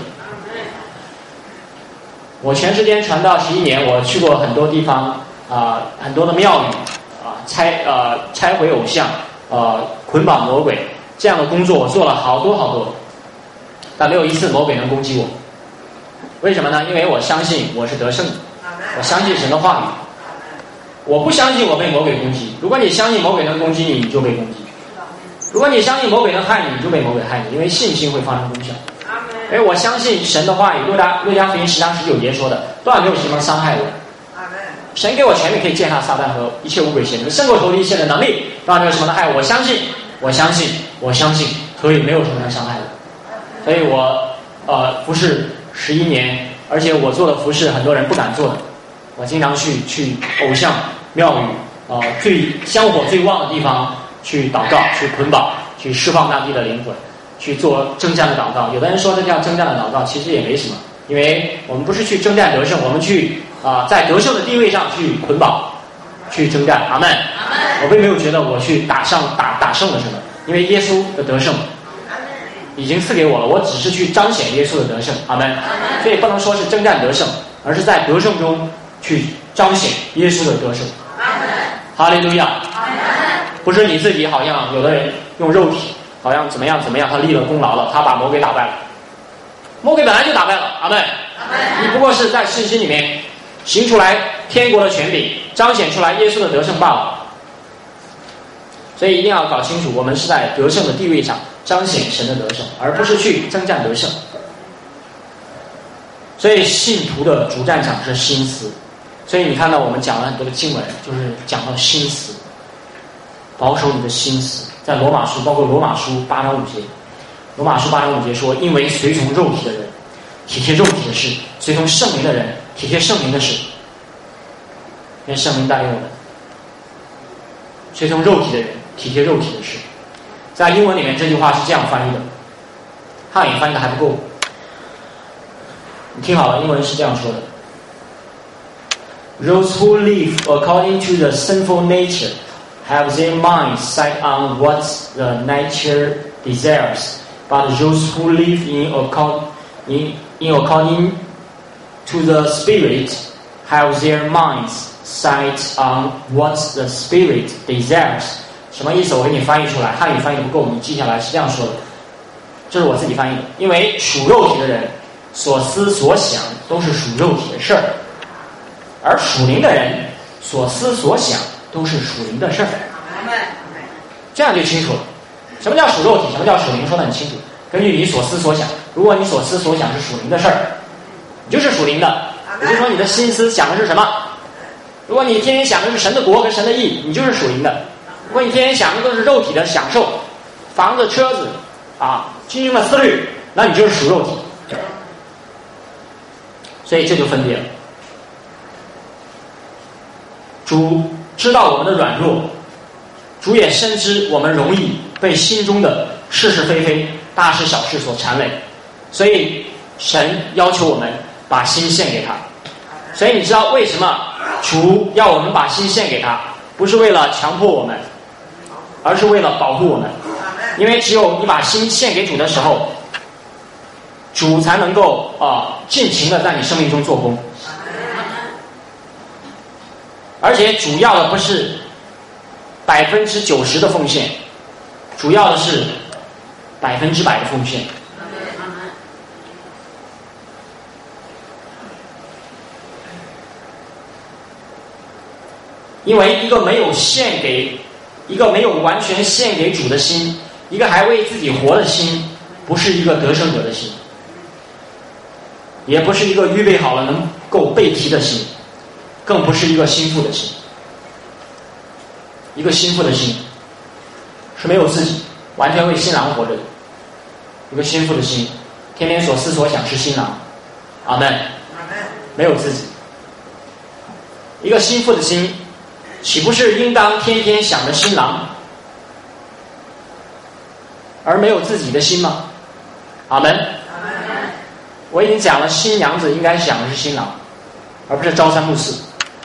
我全时间传道11年，我去过很多地方很多的庙宇拆毁偶像捆绑魔鬼，这样的工作我做了好多，但没有一次魔鬼能攻击我。为什么呢？因为我相信我是得胜的，我相信神的话语。我不相信我被魔鬼攻击。如果你相信魔鬼能攻击你，你就被攻击；如果你相信魔鬼能害你，你就被魔鬼害你，因为信心会发生功效。而我相信神的话语，路加福音10章19节说的，断没有什么伤害我。神给我权柄可以践踏撒旦和一切污鬼邪灵，胜过仇敌一切的能力，断没有什么能害我。我相信，所以没有什么能伤害我。所以我服侍11年，而且我做的服侍很多人不敢做的。我经常去偶像庙宇最香火最旺的地方去祷告，去捆绑，去释放当地的灵魂，去做征战的祷告。有的人说这叫征战的祷告，其实也没什么，因为我们不是去征战得胜，我们去在得胜的地位上去捆绑，去征战。阿们。我并没有觉得我去打胜了什么，因为耶稣的得胜已经赐给我了，我只是去彰显耶稣的得胜。阿们。所以不能说是征战得胜，而是在得胜中去彰显耶稣的得胜。哈利路亚！不是你自己，好像有的人用肉体，好像怎么样，他立了功劳了，他把魔鬼打败了。魔鬼本来就打败了。阿们。你不过是在信心里面行出来天国的权柄，彰显出来耶稣的得胜罢了。所以一定要搞清楚，我们是在得胜的地位上彰显神的得胜，而不是去征战得胜。所以信徒的主战场是心思。所以你看到我们讲了很多的经文，就是讲到心思，保守你的心思。在罗马书，包括罗马书8章5节，罗马书8章5节说，因为随从肉体的人体贴肉体的事，随从圣灵的人体贴圣灵的事。因为圣灵带领我们，随从肉体的人体贴肉体的事。在英文里面这句话是这样翻译的，汉语翻译的还不够。你听好了，英文是这样说的：Those who live according to the sinful nature have their minds set on what the nature desires, but those who live in according to the Spirit have their minds set on what the Spirit desires. 什么意思？我给你翻译出来，汉语翻译的不够，你记下来是这样说的。这是我自己翻译的，因为属肉体的人所思所想都是属肉体的事儿，而属灵的人所思所想都是属灵的事儿。这样就清楚了。什么叫属肉体？什么叫属灵？说得很清楚。根据你所思所想，如果你所思所想是属灵的事儿，你就是属灵的。也就是说，你的心思想的是什么？如果你天天想的是神的国和神的义，你就是属灵的。如果你天天想的都是肉体的享受，房子、车子啊，经营的思虑，那你就是属肉体。所以这就分别了。主知道我们的软弱，主也深知我们容易被心中的是是非非、大事小事所缠累，所以神要求我们把心献给他。所以你知道为什么主要我们把心献给他，不是为了强迫我们，而是为了保护我们。因为只有你把心献给主的时候，主才能够尽情的在你生命中做工。而且主要的不是90%的奉献，主要的是100%的奉献。因为一个没有完全献给主的心，一个还为自己活的心，不是一个得胜者的心，也不是一个预备好了能够被提的心，更不是一个心腹的心。一个心腹的心是没有自己，完全为新郎活着的。一个心腹的心，天天所思所想是新郎。阿们。没有自己。一个心腹的心，岂不是应当天天想着新郎，而没有自己的心吗？阿们。我已经讲了，新娘子应该想的是新郎，而不是朝三暮四。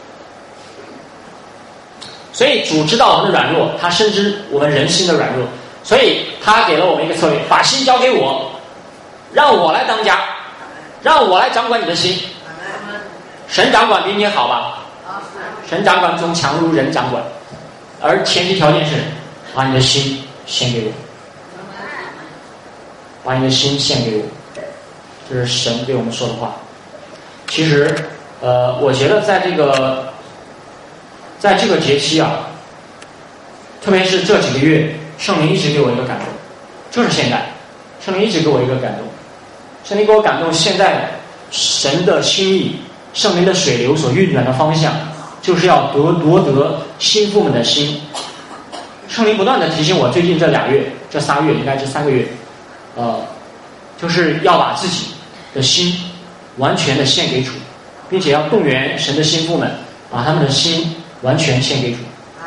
所以主知道我们的软弱，他深知我们人心的软弱，所以他给了我们一个策略，把心交给我，让我来当家，让我来掌管你的心。神掌管比你好吧？神掌管总强如人掌管，而前提条件是把你的心献给我，把你的心献给我。这是神对我们说的话。其实我觉得在这个节期啊，特别是这几个月，圣灵一直给我一个感动，就是现在圣灵一直给我一个感动，圣灵给我感动，现在神的心意，圣灵的水流所运转的方向，就是要夺得心腹们的心。圣灵不断的提醒我，最近这3个月应该是3个月，就是要把自己的心完全的献给主，并且要动员神的心腹们把他们的心完全献给主。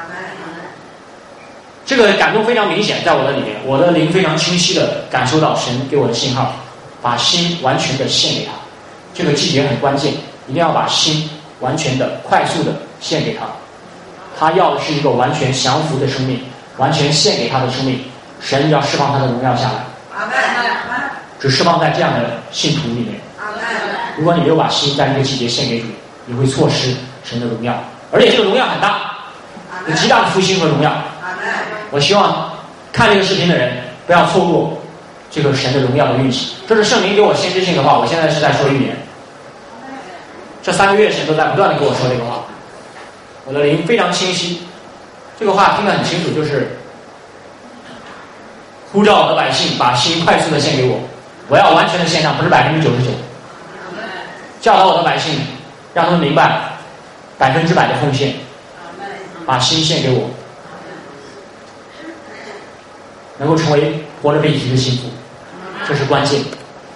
这个感动非常明显，在我的里面，我的灵非常清晰的感受到神给我的信号，把心完全的献给他。这个季节很关键，一定要把心完全的、快速的献给他。他要的是一个完全降服的生命，完全献给他的生命。神要释放他的荣耀下来，只释放在这样的信徒里面。如果你没有把心在这个季节献给主，你会错失神的荣耀，而且这个荣耀很大，有极大的复兴和荣耀。我希望看这个视频的人不要错过这个神的荣耀的运行。这是圣灵给我先知性的话，我现在是在说预言。这3个月神都在不断的跟我说这个话，我的灵非常清晰。这个话听得很清楚，就是呼召我的百姓把心快速的献给我，我要完全的献上，不是99%。教导我的百姓，让他们明白100%的奉献，把心献给我，能够成为活着被提的心腹，这是关键。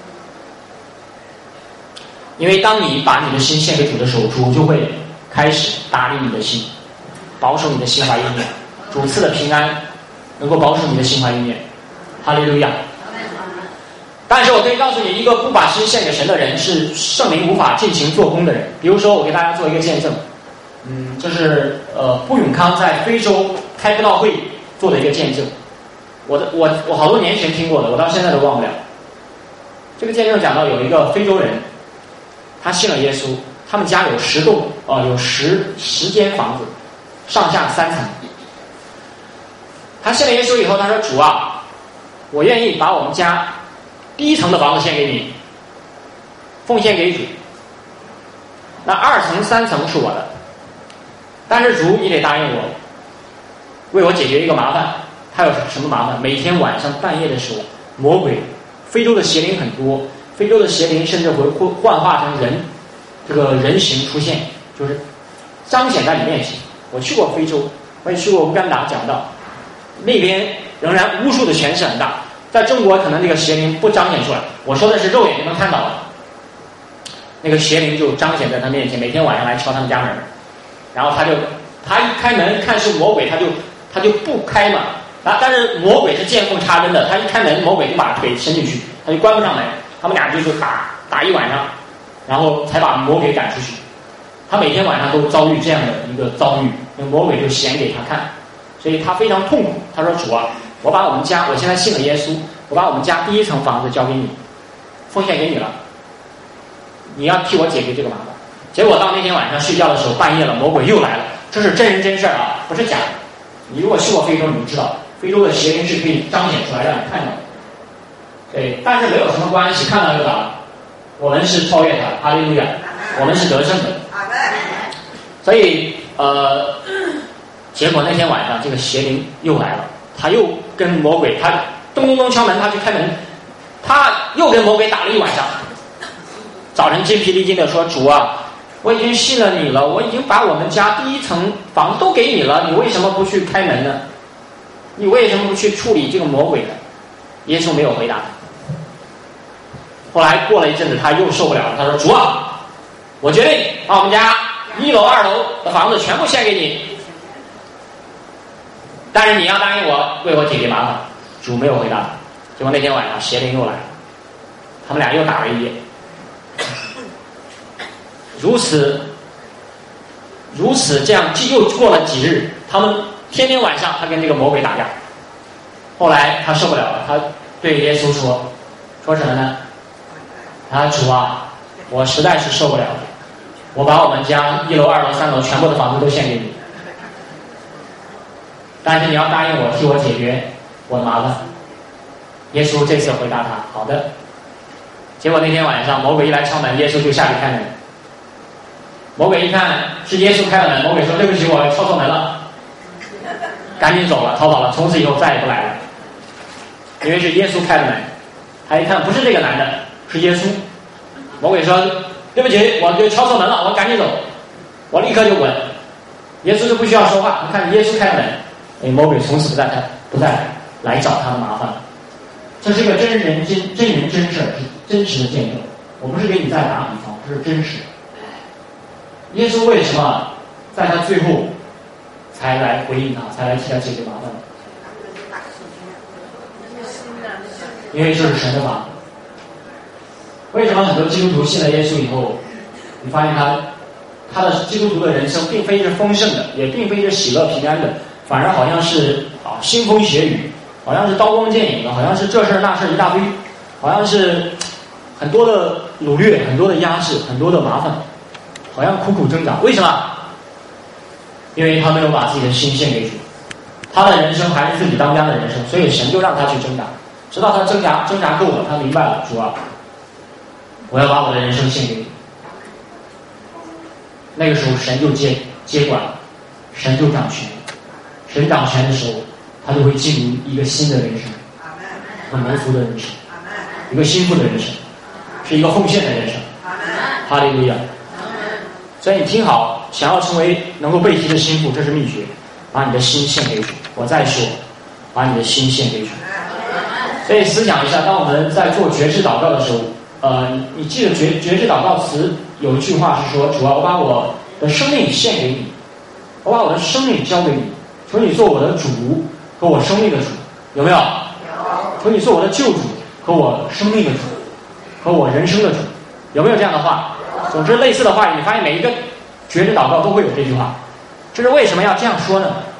因为当你把你的心献给主的时候，主就会开始打理你的心，保守你的心怀意念。主赐的平安能够保守你的心怀意念。哈利路亚。但是我可以告诉你，一个不把心献给神的人，是圣灵无法尽情做工的人。比如说，我给大家做一个见证，就是布永康在非洲开布道会做的一个见证。我好多年前听过的，我到现在都忘不了。这个见证讲到有一个非洲人，他信了耶稣，他们家有有10间房子，上下3层。他信了耶稣以后，他说：“主啊，我愿意把我们家第1层的房子献给你，奉献给主。那2层、3层是我的，但是主你得答应我，为我解决一个麻烦。他有什么麻烦？每天晚上半夜的时候，魔鬼，非洲的邪灵很多，非洲的邪灵甚至会幻化成人，这个人形出现，就是彰显在你面前。我去过非洲，我也去过乌干达讲道，那边仍然巫术的权势很大。在中国可能这个邪灵不彰显出来，我说的是肉眼就能看到的。那个邪灵就彰显在他面前，每天晚上来敲他们家门，然后他一开门看是魔鬼，他就不开嘛。但是魔鬼是见缝插针的，他一开门，魔鬼就把腿伸进去，他就关不上门，他们俩就打一晚上，然后才把魔鬼赶出去。他每天晚上都遭遇这样的一个遭遇，那魔鬼就显给他看，所以他非常痛苦。他说：“主啊，我现在信了耶稣，我把我们家第1层房子交给你，奉献给你了，你要替我解决这个麻烦。”结果到那天晚上睡觉的时候，半夜了，魔鬼又来了，这是真人真事啊，不是假的。你如果去过非洲，你就知道非洲的邪灵是可以彰显出来让你看到的。对，但是没有什么关系，看到就打。我们是超越他，哈利路亚，我们是得胜的。所以结果那天晚上这个邪灵又来了，他又跟魔鬼，他咚咚咚敲门，他去开门，他又跟魔鬼打了一晚上。早晨筋疲力尽的说：“主啊，我已经信了你了，我已经把我们家第1层房都给你了，你为什么不去开门呢？你为什么不去处理这个魔鬼呢？”耶稣没有回答他。后来过了一阵子，他又受不了了，他说：“主啊，我决定把我们家1楼、2楼的房子全部献给你，但是你要答应我，为我解决麻烦。”主没有回答他。结果那天晚上邪灵又来了，他们俩又打了一夜。如此这样又过了几日，他们天天晚上他跟这个魔鬼打架。后来他受不了了，他对耶稣说什么呢？他说：“主啊，我实在是受不了了，我把我们家1楼、2楼、3楼全部的房子都献给你，但是你要答应我，替我解决我的麻烦。”耶稣这次回答他：“好的。”结果那天晚上魔鬼一来敲门，耶稣就下去开门。魔鬼一看是耶稣开了门，魔鬼说：“对不起，我敲错门了。”赶紧走了，逃跑了，从此以后再也不来了。因为是耶稣开了门，他一看不是这个男的，是耶稣。魔鬼说：“对不起，我就敲错门了，我赶紧走，我立刻就滚。”耶稣就不需要说话，你看耶稣开了门，魔鬼从此不再来找他的麻烦了。这是一个真人真事，是真实的见证。我不是给你再打比方，这是真实。耶稣为什么在他最后才来回应他，才来替他解决麻烦？因为这是神的法。为什么很多基督徒信了耶稣以后，你发现他的基督徒的人生并非是丰盛的，也并非是喜乐平安的，反而好像是腥风血雨，好像是刀光剑影的，好像是这事那事一大堆，好像是很多的掳掠，很多的压制，很多的麻烦，好像苦苦挣扎。为什么？因为他没有把自己的心献给主，他的人生还是自己当家的人生，所以神就让他去挣扎，直到他挣扎够了，他明白了，主啊，我要把我的人生献给你。那个时候神就接管了，神就掌权，神掌权的时候，他就会进入一个新的人生，很蒙福的人生，一个幸福的人生，是一个奉献的人生。哈利路亚！所以你听好，想要成为能够被提的心腹，这是秘诀，把你的心献给主。我再说，把你的心献给主。所以思想一下，当我们在做决志祷告的时候，你记得决志祷告词有一句话是说：主啊，我把我的生命献给你，我把我的生命交给你，求你做我的主和我生命的主。有没有？求你做我的救主和我生命的主和我人生的主。有没有这样的话？总之类似的话，你发现每一个决志祷告都会有这句话。这是为什么要这样说呢？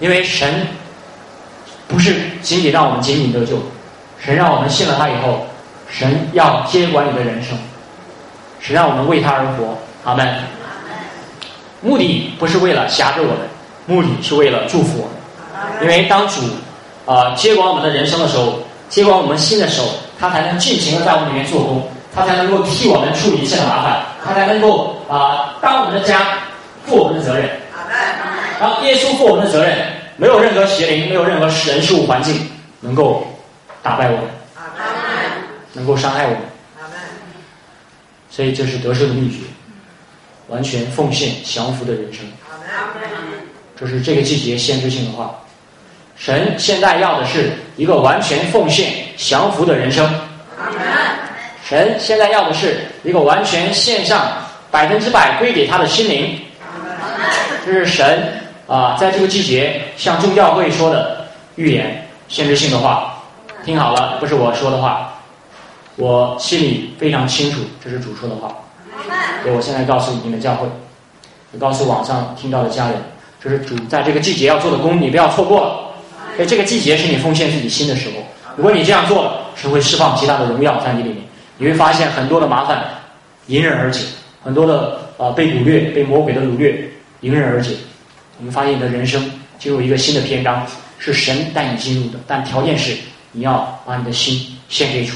因为神不是仅仅让我们仅仅得救，神让我们信了他以后，神要接管你的人生，神让我们为他而活。阿们。目的不是为了辖制我们，目的是为了祝福我们。因为当主接管我们的人生的时候，接管我们心的时候，他才能尽情的在我们里面做工，他才能够替我们处理一切的麻烦，他才能够当我们的家负我们的责任。当耶稣负我们的责任，没有任何邪灵，没有任何人事物环境能够打败我们，能够伤害我们。所以这是得胜的秘诀，完全奉献降服的人生。这是这个季节先知性的话。神现在要的是一个完全奉献降服的人生。神现在要的是一个完全献上100%归给他的心灵。这是神在这个季节向众教会说的预言，先知性的话。听好了，不是我说的话，我心里非常清楚，这是主说的话。所以我现在告诉你们教会，也告诉网上听到的家人，这是主在这个季节要做的工，你不要错过了。所以这个季节是你奉献自己心的时候，如果你这样做了，神会释放极大的荣耀在你里面。你会发现很多的麻烦迎刃而解，很多的被掳掠，被魔鬼的掳掠迎刃而解。你会发现你的人生进入一个新的篇章，是神带你进入的，但条件是你要把你的心献给主。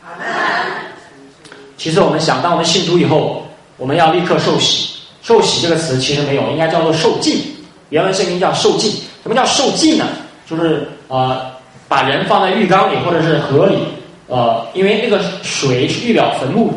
其次我们想，当我们信主以后，我们要立刻受洗。受洗这个词其实没有，应该叫做受浸。原文圣经叫受浸。什么叫受浸呢？就是把人放在浴缸里或者是河里，因为那个水是预表坟墓，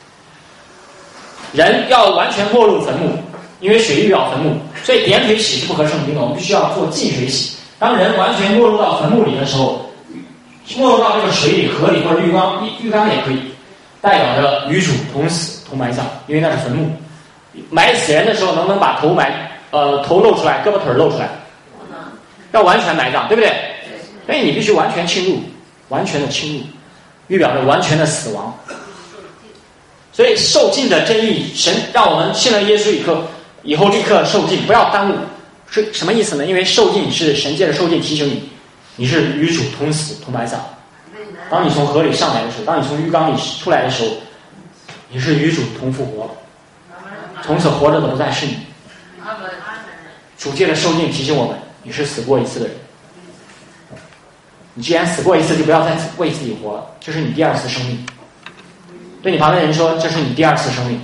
人要完全没入坟墓，因为水预表坟墓，所以点水洗是不合圣经的，我们必须要做浸水洗。当人完全没入到坟墓里的时候，没入到这个水里、河里或者浴缸也可以，代表着与主同死同埋葬，因为那是坟墓。埋死人的时候能不能把头露出来，胳膊腿露出来？要完全埋葬，对不对？所以你必须完全侵入，完全的侵入，预表着完全的死亡。所以受浸的真意，神让我们信了耶稣以后立刻受浸，不要耽误。是什么意思呢？因为受浸是神借着受浸提醒你是与主同死同埋葬。当你从河里上来的时候，当你从浴缸里出来的时候，你是与主同复活，从此活着的不再是你。主借着受浸提醒我们，你是死过一次的人。你既然死过一次，就不要再为自己活了，这是你第二次生命。对你旁边的人说，这是你第二次生命，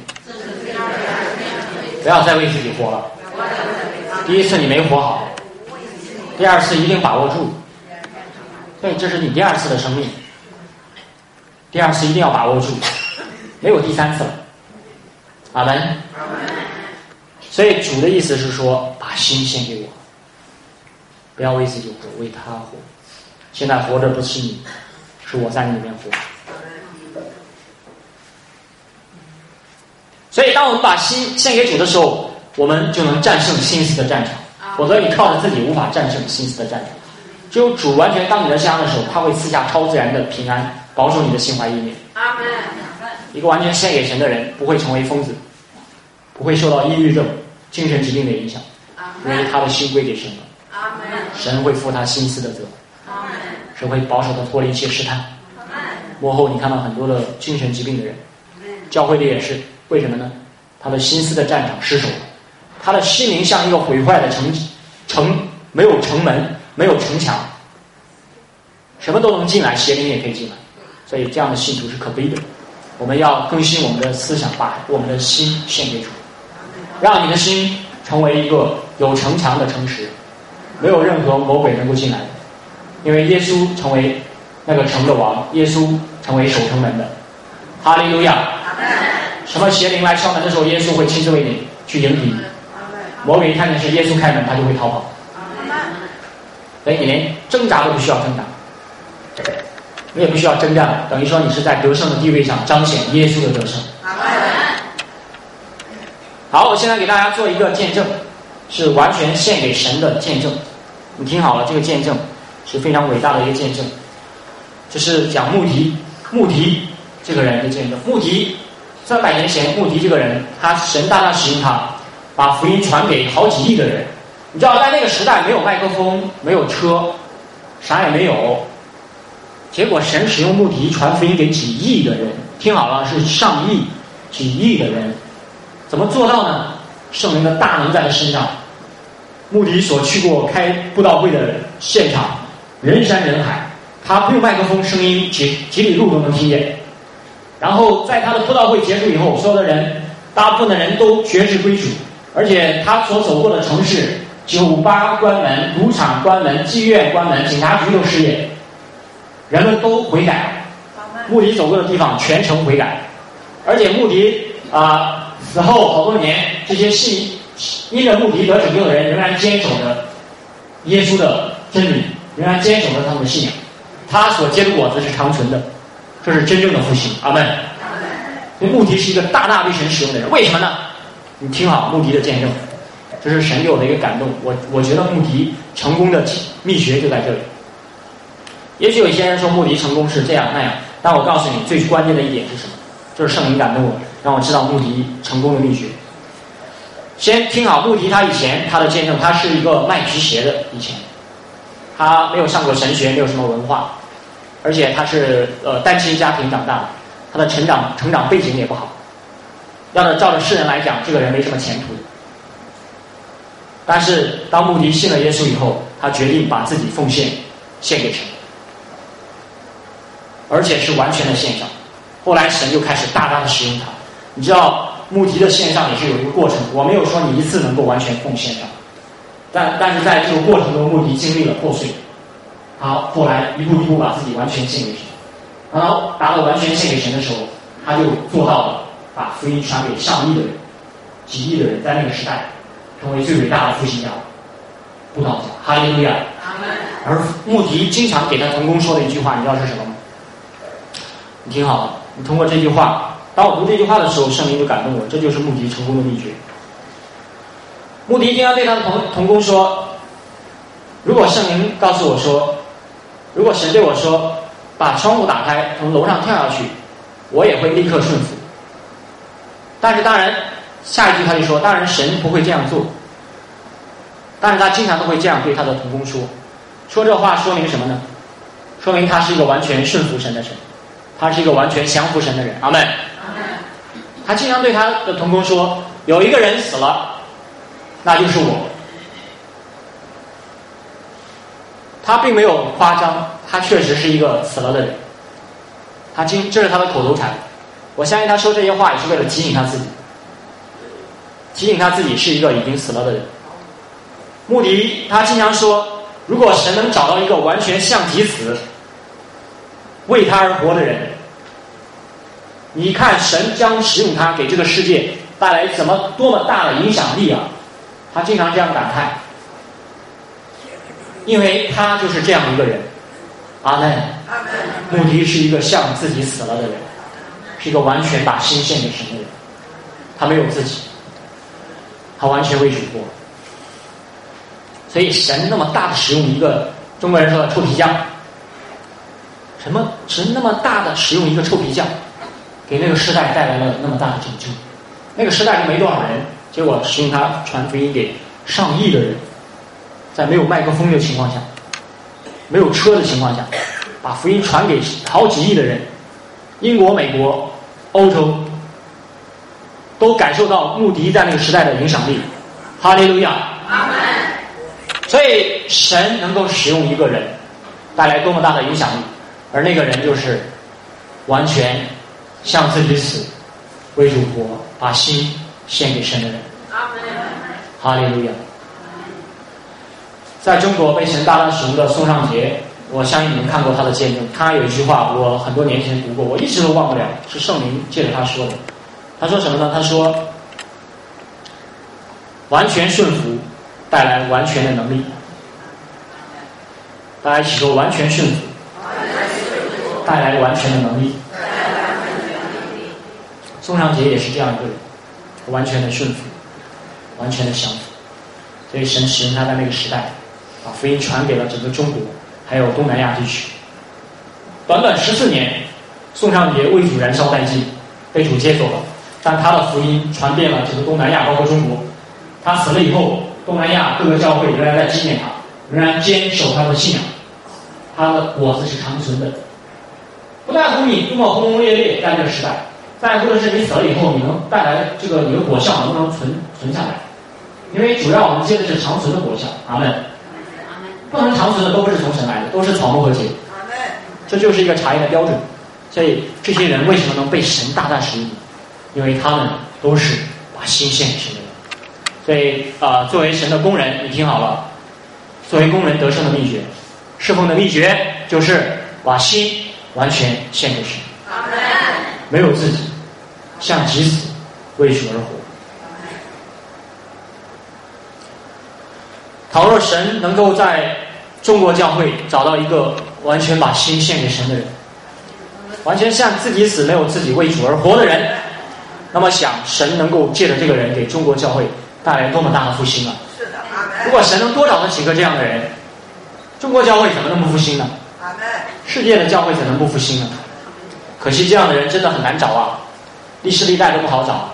不要再为自己活了。第一次你没活好，第二次一定把握住。对，这是你第二次的生命，第二次一定要把握住，没有第三次了。阿们。所以主的意思是说，把心献给我，不要为自己活，为他活。现在活着不是你，是我在你里面活。所以当我们把心献给主的时候，我们就能战胜心思的战场，否则你靠着自己无法战胜心思的战场。只有主完全当你的香的时候，他会赐下超自然的平安，保守你的心怀意念。一个完全献给神的人不会成为疯子，不会受到抑郁症、精神疾病的影响，因为他的心归给神了。神会负他心思的责，神会保守他脱离一切试探。幕后你看到很多的精神疾病的人，教会里也是，为什么呢？他的心思的战场失守了，他的心灵像一个毁坏的城，没有城门，没有城墙，什么都能进来，邪灵也可以进来，所以这样的信徒是可悲的。我们要更新我们的思想，把我们的心献给主，让你的心成为一个有城墙的城池，没有任何魔鬼能够进来的，因为耶稣成为那个城的王，耶稣成为守城门的。哈利路亚！什么邪灵来敲门的时候，耶稣会亲自为你去迎敌。魔鬼一看见是耶稣开门，他就会逃跑。所以你连挣扎都不需要挣扎，你也不需要征战，等于说你是在得胜的地位上彰显耶稣的得胜。好，我现在给大家做一个见证，是完全献给神的见证。你听好了，这个见证是非常伟大的一个见证，这是讲穆迪这个人的见证。穆迪300年前，穆迪这个人，神大大使用他，把福音传给好几亿的人， 你知道，在那个时代没有麦克风，没有车，啥也没有。结果神使用穆迪传福音给几亿的人，听好了，是上亿、几亿的人。怎么做到呢？圣灵的大能在他身上。穆迪所去过开布道会的现场，人山人海，他不用麦克风，声音几里路都能听见。然后在他的布道会结束以后，所有的人，大部分的人都决志归主，而且他所走过的城市，酒吧关门，赌场关门，妓院关门，警察局都失业，人们都悔改了。穆迪走过的地方全程悔改，而且穆迪死后好多年，这些因着穆迪得拯救的人仍然坚守着耶稣的真理，仍然坚守着他们的信仰。他所结的果子是长存的，这是真正的复兴。阿们。所以穆迪是一个大大被神使用的人，为什么呢？你听好穆迪的见证，这是神给我的一个感动。我觉得穆迪成功的秘诀就在这里。也许有一些人说穆迪成功是这样那样，但我告诉你，最关键的一点是什么？就是圣灵感动我，让我知道穆迪成功的秘诀。先听好，穆迪他以前他的见证，他是一个卖皮鞋的，以前他没有上过神学，没有什么文化，而且他是单亲家庭长大的，他的成长背景也不好。照着世人来讲，这个人没什么前途的。但是当穆迪信了耶稣以后，他决定把自己奉献给神，而且是完全的献上。后来神就开始大大的使用他。你知道穆迪的献上也是有一个过程，我没有说你一次能够完全奉献上，但是在这个过程中，穆迪经历了破碎，他后来一步一步把自己完全献给神。然后达到完全献给神的时候，他就做到了把福音传给上亿的人、几亿的人，在那个时代成为最伟大的复兴家、布道家。哈利路亚！而穆迪经常给他同工说的一句话，你知道是什么吗？你听好了，你通过这句话，当我读这句话的时候，圣灵就感动我，这就是穆迪成功的秘诀。穆迪经常对他的同工说，如果圣灵告诉我说，如果神对我说把窗户打开，从楼上跳下去，我也会立刻顺服。但是当然，下一句他就说，当然神不会这样做。但是他经常都会这样对他的同工说。说这话说明什么呢？说明他是一个完全顺服神的神，他是一个完全降服神的人。阿们。他经常对他的同工说，有一个人死了，那就是我。他并没有夸张，他确实是一个死了的人。这是他的口头禅。我相信他说这些话也是为了提醒他自己，提醒他自己是一个已经死了的人。穆迪他经常说，如果神能找到一个完全像己死、为他而活的人，你看神将使用他给这个世界带来多么大的影响力啊！他经常这样感叹，因为他就是这样一个人。阿们。穆迪是一个像自己死了的人，是一个完全把心献给神的人。他没有自己，他完全为主活。所以神那么大的使用一个，中国人说的臭皮匠，神那么大的使用一个臭皮匠，给那个时代带来了那么大的拯救。那个时代就没多少人，结果使用他传福音给上亿的人，在没有麦克风的情况下，没有车的情况下，把福音传给好几亿的人。英国、美国、欧洲都感受到穆迪在那个时代的影响力。哈利路亚！阿们。所以神能够使用一个人带来多么大的影响力，而那个人就是完全向自己死、为主活、把心献给神的人。阿们。哈利路亚！在中国被神大大使用的宋尚杰，我相信你们看过他的见证。他有一句话，我很多年前读过，我一直都忘不了，是圣灵借着他说的。他说什么呢？他说，完全顺服带来完全的能力。大家一起说，完全顺服带来完全的能力。宋尚杰也是这样一个人，完全的顺服，完全的降服。所以神使用他在那个时代，把福音传给了整个中国还有东南亚地区。短短14年，宋尚杰为主燃烧殆尽，被主接走了，但他的福音传遍了整个东南亚，包括中国。他死了以后， 东南亚各个教会仍然在纪念他，仍然坚守他的信仰，他的果子是长存的。不在乎你多么轰轰烈烈在这个时代，在乎的是你死了以后，你能带来这个你的果效能不能存下来？因为主要我们接的是长存的果效。阿门。不能长存的都不是从神来的，都是草木和结。这就是一个查验的标准。所以这些人为什么能被神大大使用？因为他们都是把心献给神的人。所以作为神的工人，你听好了，作为工人得胜的秘诀，侍奉的秘诀就是把心完全献给神，没有自己，像己死，为主而活。倘若神能够在中国教会找到一个完全把心献给神的人，完全像自己死没有自己为主而活的人，那么想神能够借着这个人给中国教会带来多么大的复兴啊！是的，如果神能多找到几个这样的人，中国教会怎么能不复兴呢？世界的教会怎么能不复兴呢？可惜这样的人真的很难找啊，历史历代都不好找。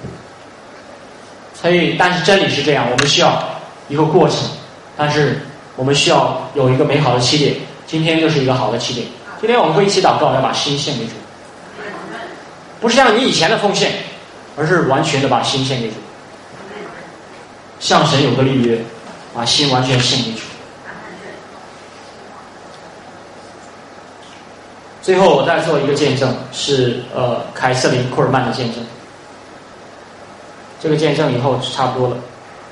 所以但是真理是这样，我们需要一个过程，但是我们需要有一个美好的起点。今天就是一个好的起点。今天我们会一起祷告，要把心献给主，不是像你以前的奉献，而是完全的把心献给主，向神有个立约，把心完全献给主。最后我再做一个见证，是凯瑟琳·库尔曼的见证。这个见证以后差不多了。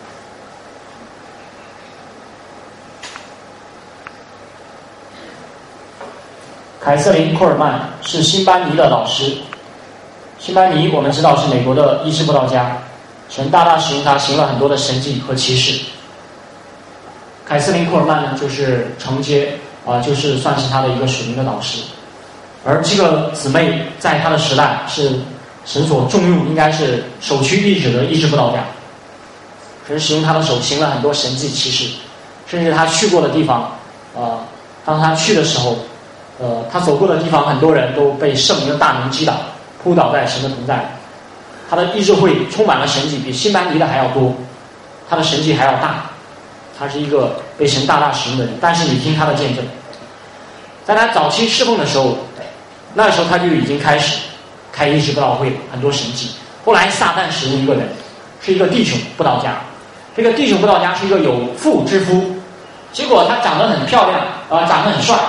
凯瑟琳·库尔曼是辛班尼的老师。辛班尼我们知道是美国的医治布道家，神大大使用他行了很多的神迹和奇事。凯瑟琳·库尔曼呢，就是承接就是算是他的一个属灵的导师。而这个姊妹在她的时代是神所重用，应该是首屈一指的医治布道家。神使用他的手行了很多神迹奇事，甚至他去过的地方，当他去的时候，他走过的地方，很多人都被圣灵的大能击倒，扑倒在神的同在。他的医治会充满了神迹，比辛班尼的还要多，他的神迹还要大。他是一个被神大大使用的人。但是你听他的见证，在他早期侍奉的时候，那时候他就已经开始开医治布道会，很多神迹。后来撒旦使用一个人，是一个弟兄布道家。这个弟兄布道家是一个有妇之夫，结果他长得很漂亮，长得很帅，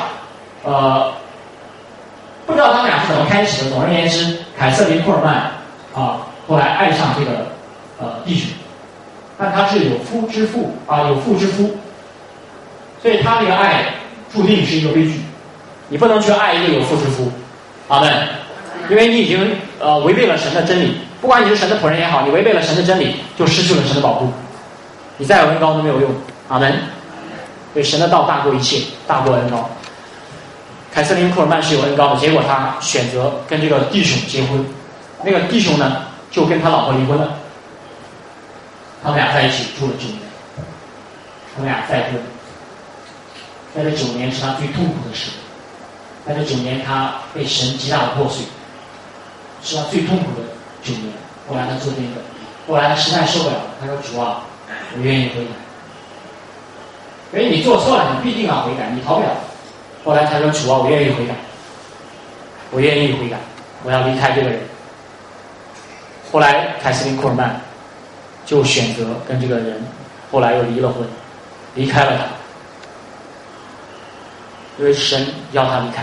不知道他们俩是怎么开始的。总而言之，凯瑟琳·库尔曼后来爱上这个弟兄，但他是有妇之夫，所以他这个爱注定是一个悲剧。你不能去爱一个有妇之夫，阿们，因为你已经违背了神的真理。不管你是神的仆人也好，你违背了神的真理，就失去了神的保护。你再有恩膏都没有用，阿们。对，神的道大过一切，大过恩膏。凯瑟琳·库尔曼是有恩膏的，结果他选择跟这个弟兄结婚，那个弟兄呢就跟他老婆离婚了。他们俩在一起住了9年，他们俩再婚。在这9年是他最痛苦的时候，在这9年他被神极大的破碎，是他最痛苦的9年。后来他做这个，后来他实在受不了了，他说：“主啊，我愿意悔改。”因为你做错了，你必定要悔改，你逃不了。后来他说：“主啊，我愿意悔改，我愿意悔改，我要离开这个人。”后来凯瑟琳·库尔曼就选择跟这个人，后来又离了婚，离开了他，因为神要他离开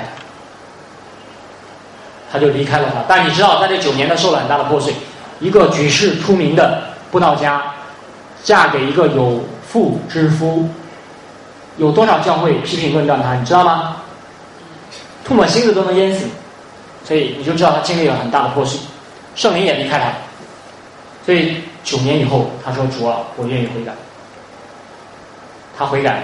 他就离开了他。但你知道，在这9年他受了很大的破碎。一个举世出名的布道家，嫁给一个有妇之夫，有多少教会批评论断他，你知道吗？吐沫星子都能淹死。所以你就知道他经历了很大的破碎，圣灵也离开他。所以9年以后，他说：“主啊，我愿意悔改。”他悔改了。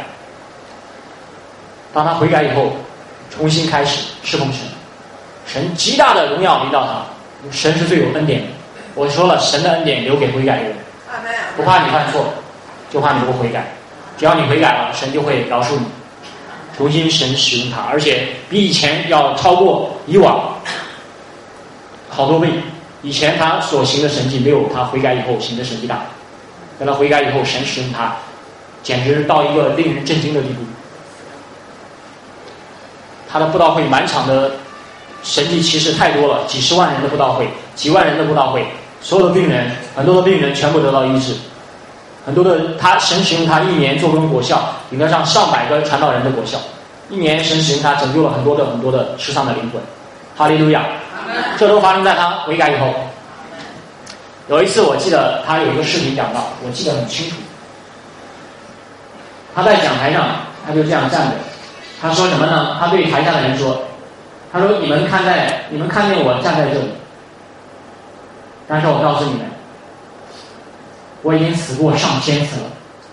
当他悔改以后，重新开始侍奉神，神极大的荣耀临到他。神是最有恩典的。我说了，神的恩典留给悔改的人，不怕你犯错，就怕你不悔改。只要你悔改了，神就会饶恕你，重新神使用他，而且比以前要超过以往好多倍。以前他所行的神迹没有他悔改以后行的神迹大。 等他悔改以后，神使用他，简直到一个令人震惊的地步。他的布道会满场的神迹奇事太多了，几十万人的布道会，几万人的布道会，所有的病人，很多的病人全部得到医治，很多的神使用他一年做工果效，领得上上百个传道人的果效，一年神使用他拯救了很多的世上的灵魂，哈利路亚！这都发生在他悔改以后。有一次我记得他有一个视频讲到，我记得很清楚，他在讲台上，他就这样站着，他说什么呢？他对台下的人说，他说你们看见我站在这里，但是我告诉你们，我已经死过上千次了，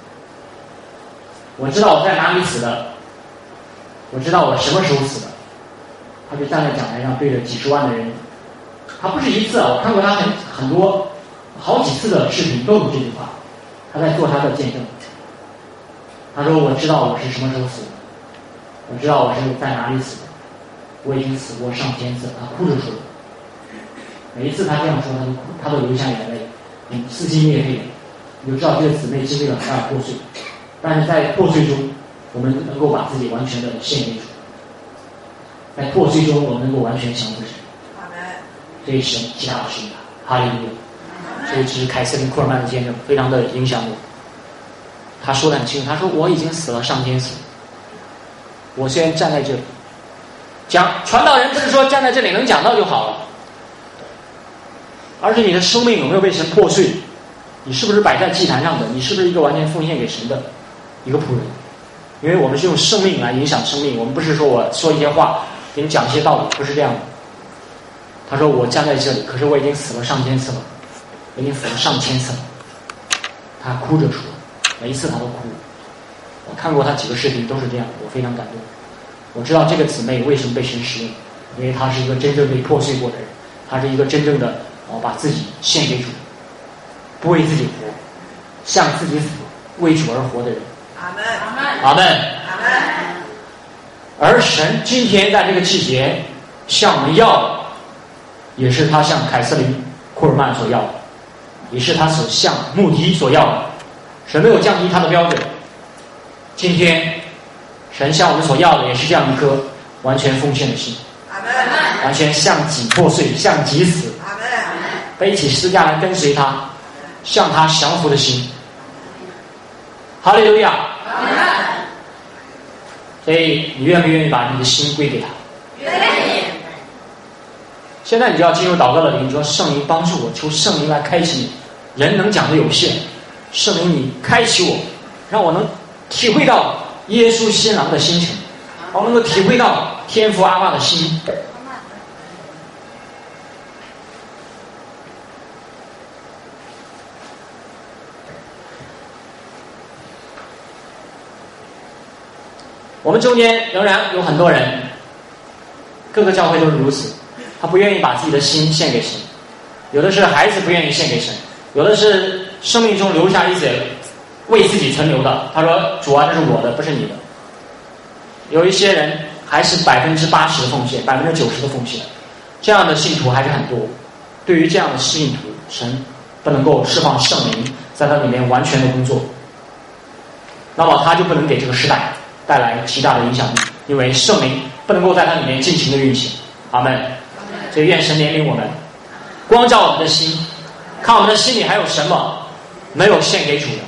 我知道我在哪里死的，我知道我什么时候死的。他就站在讲台上对着几十万的人，他不是一次，我看过他很多好几次的视频都有这句话，他在做他的见证。他说我知道我是什么时候死的，我知道我是在哪里死的，我已经死过上千次了。他哭着说，每一次他这样说，他都流下眼泪，撕心裂肺的。你就知道这个姊妹经历了很大的破碎，但是在破碎中，我们能够把自己完全的献给主，在破碎中我们能够完全降服神，所以神极大的使用他，哈利路亚。所以这是凯瑟琳·库尔曼的见证，非常的影响我。他说得很清楚，他说我已经死了上千次，我虽然站在这里讲传道人，不是说站在这里能讲到就好了，而是你的生命有没有被神破碎，你是不是摆在祭坛上的，你是不是一个完全奉献给神的一个仆人。因为我们是用生命来影响生命，我们不是说我说一些话给你讲一些道理，不是这样的。他说我站在这里，可是我已经死了上千次了，我已经死了上千次了。他哭着说，每一次他都哭。我看过他几个视频都是这样，我非常感动。我知道这个姊妹为什么被神使用，因为她是一个真正被破碎过的人，她是一个真正的把自己献给主，不为自己活，向自己死，为主而活的人。 阿门， 阿门， 阿门。 而神今天在这个季节向我们要的，也是他向凯瑟琳·库尔曼所要的，也是他所向穆迪所要的。神没有降低他的标准。今天神向我们所要的也是这样一颗完全奉献的心，完全向己破碎，向己死，背起十字架来跟随他，向他降服的心。哈利路亚！所以你愿不愿意把你的心归给他？ 愿意。 现在你就要进入祷告的灵，说圣灵帮助我，求圣灵来开启你。人能讲的有限，圣灵你开启我，让我能体会到耶稣新郎的心情，我能够体会到天父阿爸的心。我们中间仍然有很多人，各个教会都是如此，他不愿意把自己的心献给神，有的是孩子不愿意献给神，有的是生命中留下一些为自己存留的，他说主啊，这是我的，不是你的。有一些人还是80%的奉献，90%的奉献，这样的信徒还是很多。对于这样的信徒，神不能够释放圣灵在他里面完全的工作，那么他就不能给这个时代带来极大的影响力，因为圣灵不能够在它里面尽情的运行。阿们。所以愿神怜悯我们，光照我们的心，看我们的心里还有什么没有献给主的。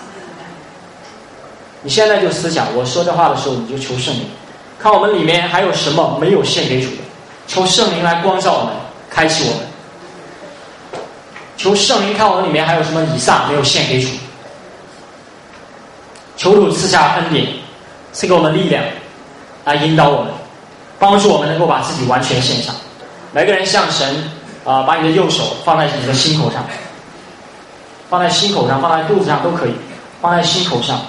你现在就思想，我说这话的时候你就求圣灵，看我们里面还有什么没有献给主的，求圣灵来光照我们，开启我们。求圣灵看我们里面还有什么以撒没有献给主，求主赐下恩典，赐给我们力量来引导我们，帮助我们能够把自己完全献上。每个人向神把你的右手放在你的心口上，放在心口上，放在肚子上都可以，放在心口上。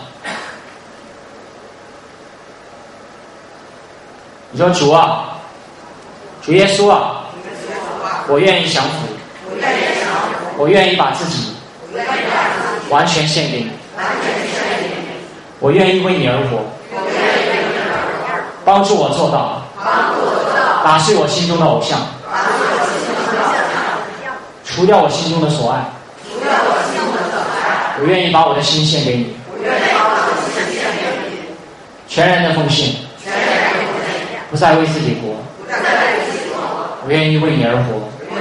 你说主啊，主耶稣啊，我愿意降服，我愿意把自己完全献给你，我愿意为你而活，帮助我做到，打碎我心中的偶像，除掉我心中的所爱， 我愿意把我的心献给你，全然的奉献，不再为自己活，我愿意为你而活，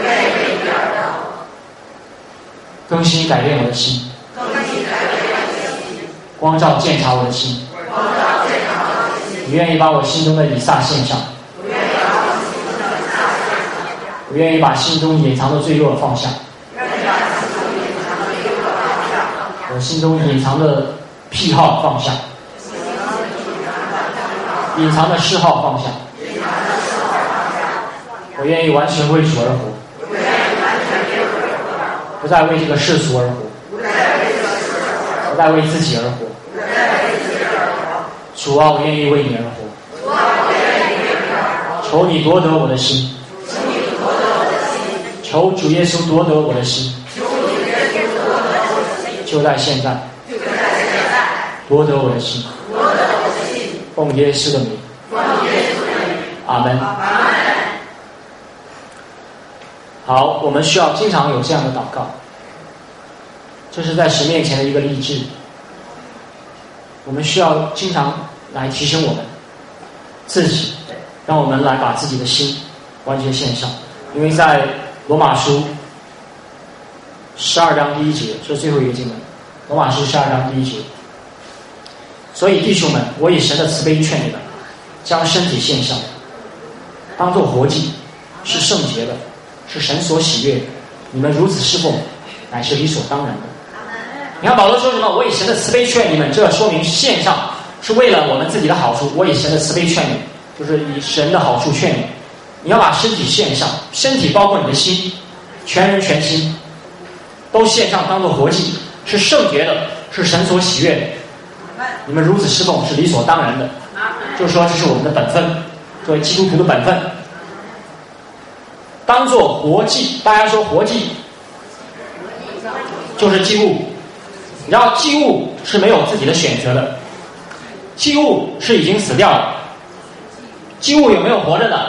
更新改变我的心，光照鉴察我的心，我愿意把我心中的以撒献上，我愿意把心中隐藏的罪恶放下，我心中隐藏的癖好放下，隐藏的嗜好放下，我愿意完全为主而活，不再为这个世俗而活，不再为自己而活。主啊，我愿意为你而活，求你夺得我的心，求主耶稣夺得我的心，就在现在夺得我的心，奉耶稣的名，阿门。好，我们需要经常有这样的祷告，这是在神面前的一个励志。我们需要经常来提醒我们自己，让我们来把自己的心完全献上。因为在罗马书12章1节，这是最后一个经文，罗马书12章1节。所以弟兄们，我以神的慈悲劝你们，将身体献上，当作活祭，是圣洁的，是神所喜悦的。你们如此侍奉，乃是理所当然的。你看保罗说什么？我以神的慈悲劝你们，这说明献上是为了我们自己的好处。我以神的慈悲劝你，就是以神的好处劝你。你要把身体献上，身体包括你的心，全人全心都献上，当作活祭，是圣洁的，是神所喜悦的。你们如此侍奉是理所当然的，就是说这是我们的本分，作为基督徒的本分，当作活祭。大家说活祭就是祭物，然后祭物是没有自己的选择的，祭物是已经死掉了。祭物有没有活着的？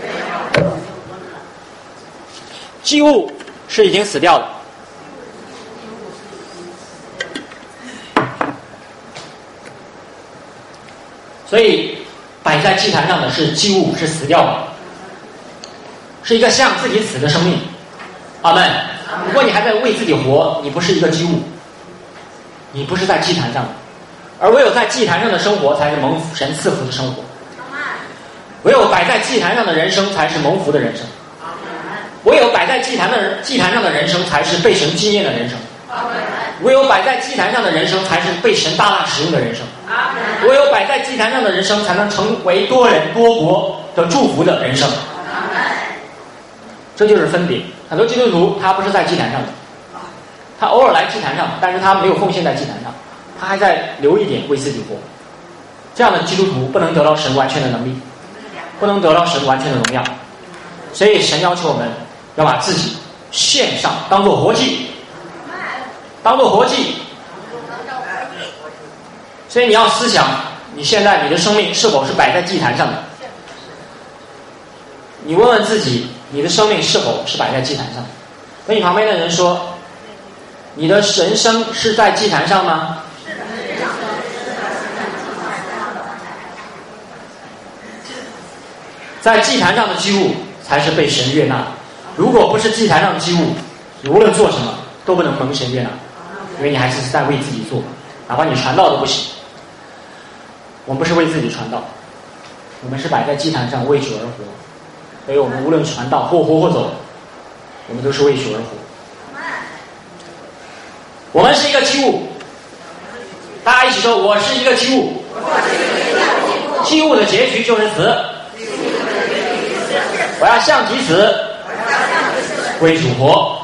祭物是已经死掉了。所以摆在祭坛上的是祭物，是死掉的，是一个像自己死的生命。阿们。如果你还在为自己活，你不是一个祭物，你不是在祭坛上的。而唯有在祭坛上的生活才是蒙神赐福的生活，唯有摆在祭坛上的人生才是蒙福的人生，唯有摆在祭坛上的人生才是被神纪念的人生，唯有摆在祭坛上的人生才是被神大大使用的人生，唯有摆在祭坛上的人生才能成为多人多国的祝福的人生。这就是分别。很多基督徒他不是在祭坛上的，他偶尔来祭坛上，但是他没有奉献在祭坛上，他还在留一点为自己活。这样的基督徒不能得到神完全的能力，不能得到神完全的荣耀。所以神要求我们要把自己献上，当作活祭，当作活祭。所以你要思想，你现在你的生命是否是摆在祭坛上的？你问问自己，你的生命是否是摆在祭坛上的？跟你旁边的人说，你的人生是在祭坛上吗？在祭坛上的祭物才是被神悦纳的。如果不是祭坛上的祭物，你无论做什么都不能蒙神悦纳，因为你还是在为自己做，哪怕你传道都不行。我们不是为自己传道，我们是摆在祭坛上为主而活。所以我们无论传道或活或走，我们都是为主而活。我们是一个祭物，大家一起说，我是一个祭物。祭物的结局就是死，我要向己死，为主活。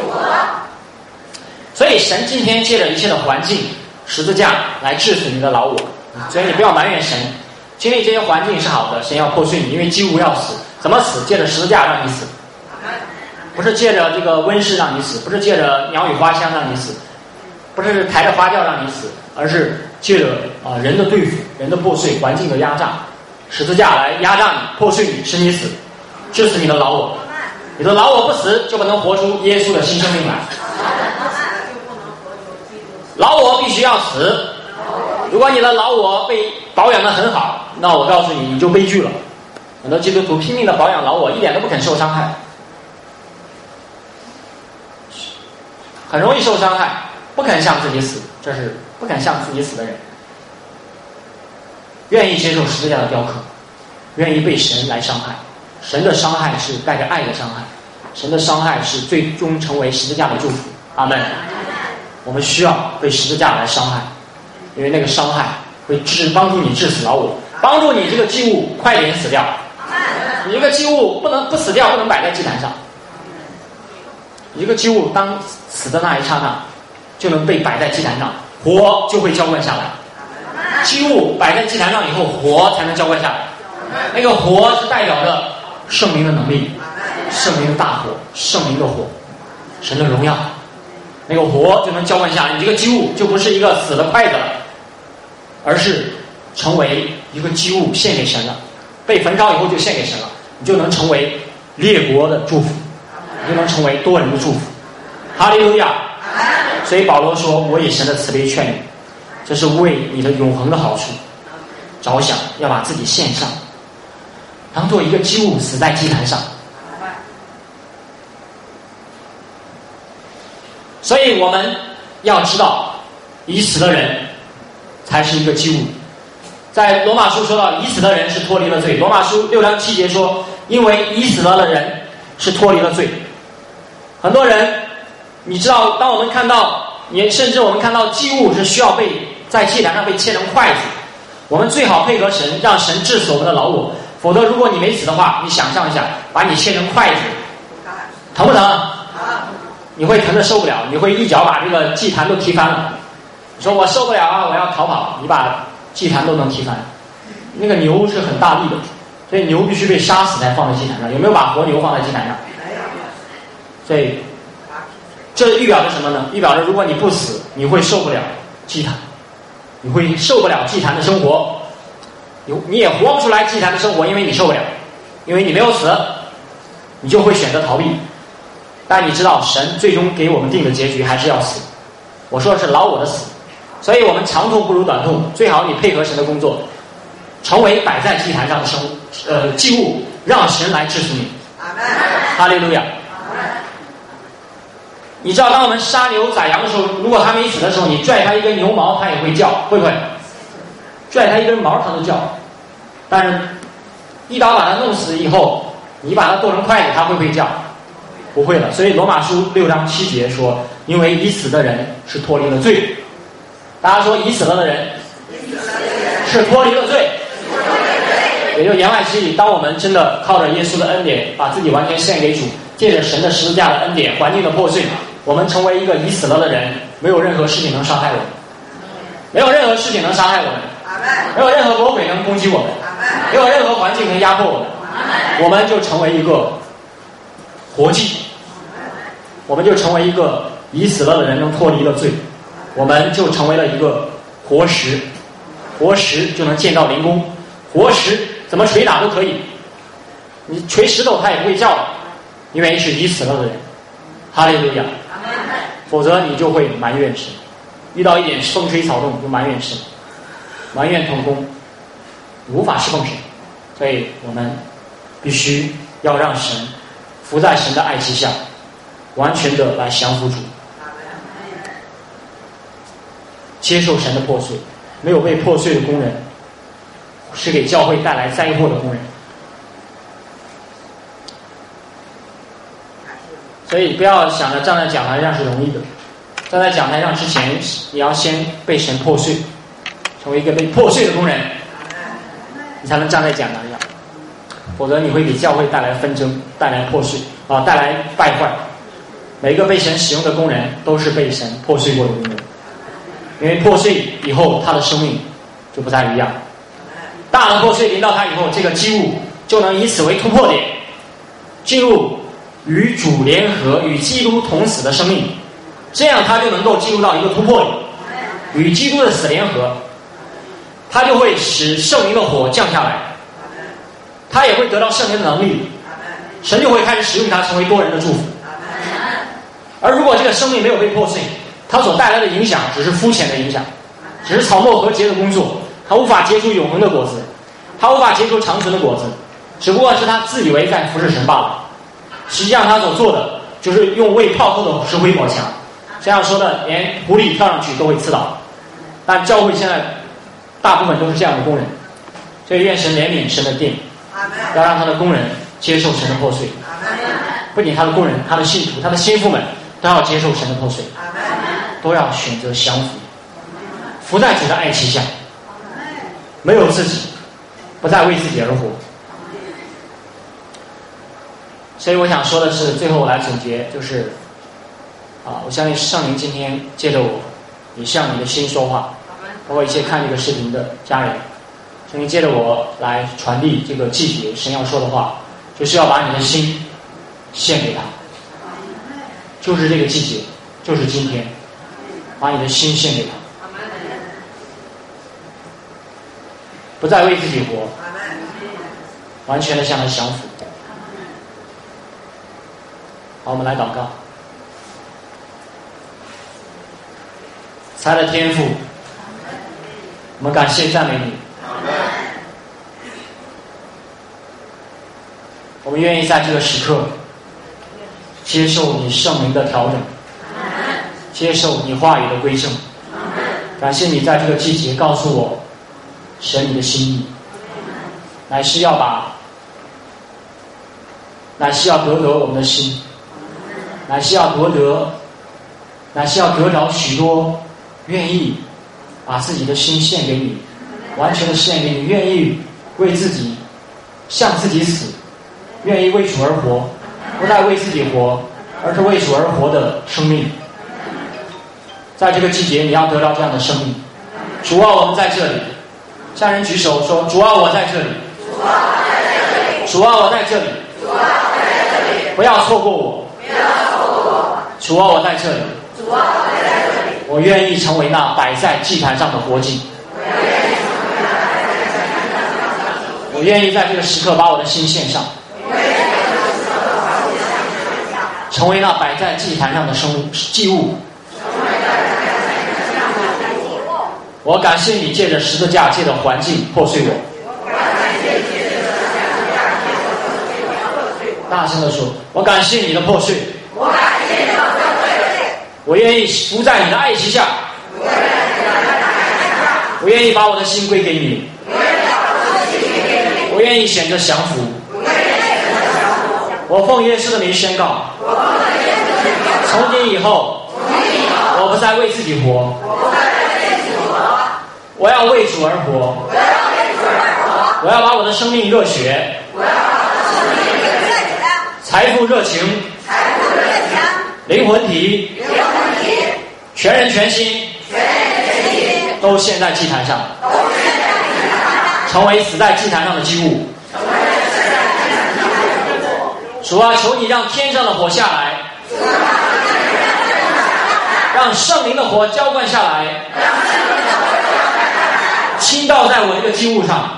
所以神今天借着一切的环境十字架来治死你的老我，所以你不要埋怨神，经历这些环境是好的，神要破碎你，因为祭物要死。怎么死？借着十字架让你死，不是借着这个温室让你死，不是借着鸟语花香让你死，不是抬着花轿让你死，而是借着人的对付、人的破碎、环境的压榨，十字架来压榨你、破碎你，使你死，治死你的老我。你的老我不死，就不能活出耶稣的新生命来。 老我必须要死。如果你的老我被保养得很好，那我告诉你，你就悲剧了。很多基督徒拼命的保养老我，一点都不肯受伤害，很容易受伤害，不肯向自己死，这是不肯向自己死的人。愿意接受十字架的雕刻，愿意被神来伤害。神的伤害是带着爱的伤害，神的伤害是最终成为十字架的祝福。阿们。我们需要被十字架来伤害，因为那个伤害会帮助你致死老我，帮助你这个祭物快点死掉。你这个祭物不死掉，不能摆在祭坛上。一个祭物当死的那一刹那，就能被摆在祭坛上，火就会浇灌下来。祭物摆在祭坛上以后，火才能浇灌下来。那个火是代表着圣灵的能力，圣灵的大火，圣灵的火，神的荣耀。那个火就能浇灌下来，你这个祭物就不是一个死的筷子了，而是成为一个祭物献给神了。被焚烧以后就献给神了，你就能成为列国的祝福，你就能成为多人的祝福。哈利路亚！所以保罗说：“我以神的慈悲劝你，这是为你的永恒的好处着想，要把自己献上，当做一个祭物死在祭坛上。”所以我们要知道，已死的人才是一个祭物。在罗马书说到，已死的人是脱离了罪。罗马书6章7节说，因为已死了的人是脱离了罪。很多人，你知道，当我们看到，甚至我们看到祭物是需要在祭坛上被切成筷子，我们最好配合神，让神治死我们的老我。否则，如果你没死的话，你想象一下，把你切成筷子，疼不疼？你会疼得受不了，你会一脚把这个祭坛都踢翻了。你说我受不了啊，我要逃跑，你把祭坛都能踢翻。那个牛是很大力的，所以牛必须被杀死才放在祭坛上。有没有把活牛放在祭坛上？所以这预表着什么呢？预表着如果你不死，你会受不了祭坛，你会受不了祭坛的生活，你也活不出来祭坛的生活，因为你受不了，因为你没有死，你就会选择逃避。但你知道，神最终给我们定的结局还是要死。我说的是老我的死，所以我们长痛不如短痛，最好你配合神的工作，成为摆在祭坛上的祭物，让神来治死你。哈利路亚！你知道，当我们杀牛宰羊的时候，如果还没死的时候，你拽它一根牛毛，它也会叫，会不会？拽它一根毛，它都叫。但是，一刀把它弄死以后，你把它剁成筷子，它会不会叫？不会了。所以罗马书6章7节说，因为已死的人是脱离了罪。大家说，已死了的人是脱离了罪。也就言外之意，当我们真的靠着耶稣的恩典，把自己完全献给主，借着神的十字架的恩典，环境的破碎，我们成为一个已死了的人，没有任何事情能伤害我们，没有任何事情能伤害我们，没有任何魔鬼能攻击我们，没有任何环境能压迫我们，我们就成为一个活祭，我们就成为一个已死了的人，能脱离了罪，我们就成为了一个活石，活石就能建造灵宫，活石怎么捶打都可以，你捶石头它也不会叫，因为是已死了的人。哈利路亚！否则你就会埋怨神，遇到一点风吹草动就埋怨神，埋怨同工，无法侍奉神。所以我们必须要让神伏在神的爱旗下，完全的来降服主，接受神的破碎。没有被破碎的工人，是给教会带来灾祸的工人。所以不要想着站在讲台上是容易的，站在讲台上之前，你要先被神破碎，成为一个被破碎的工人，你才能站在讲台上。否则你会给教会带来纷争，带来破碎带来败坏。每一个被神使用的工人都是被神破碎过的工人，因为破碎以后他的生命就不再一样。大的破碎临到他以后，这个祭物就能以此为突破点，进入与主联合，与基督同死的生命，这样他就能够进入到一个突破点，与基督的死联合，他就会使圣灵的火降下来，他也会得到圣灵的能力，神就会开始使用他成为多人的祝福。而如果这个生命没有被破碎， 它所带来的影响只是肤浅的影响，只是草木和结的工作，它无法结出永恒的果子，它无法结出长存的果子，只不过是他自以为在服侍神罢了。实际上他所做的就是用未泡透的石灰抹墙，这样说的连狐狸跳上去都会刺倒。但教会现在大部分都是这样的工人，所以愿神怜悯神的殿，要让他的工人接受神的破碎。不仅他的工人，他的信徒，他的心腹们都要接受神的破碎，都要选择降服，服在主的爱旗下，没有自己，不再为自己而活。所以我想说的是，最后我来总结，就是我相信圣灵今天借着我，也向你的心说话，包括一些看这个视频的家人，圣灵借着我来传递这个季节神要说的话，就是要把你的心献给他，就是这个季节，就是今天，把你的心献给他，不再为自己活，完全的向他降服。好，我们来祷告。慈爱的天父，我们感谢赞美你，我们愿意在这个时刻接受你圣灵的调整，接受你话语的归正。感谢你在这个季节告诉我神你的心意，乃是要夺得我们的心，乃是要得着许多愿意把自己的心献给你，完全的献给你，愿意为自己向自己死，愿意为主而活，不再为自己活，而是为主而活的生命。在这个季节你要得到这样的生命。主啊，我们在这里，向人举手说，主啊，我在这里，主啊，我在这里，不要错过我，主啊，我在这里，我愿意成为那摆在祭坛上的活祭，我愿意在这个时刻把我的心献上，成为那摆在祭坛上的祭物。我感谢你借着十字架，借着环境破碎我。大声地说，我感谢你的破碎，我愿意服在你的爱旗下，我愿意把我的心归给你，我愿意选择降服。我奉耶稣的名宣告，从今以后我不再为自己活，我要为主而活，我要把我的生命热血、财富热情、灵魂体、全人全心都献在祭坛上，成为死在祭坛上的祭物。主啊，求你让天上的火下来，让圣灵的火浇灌下来，倾倒在我这个祭物上，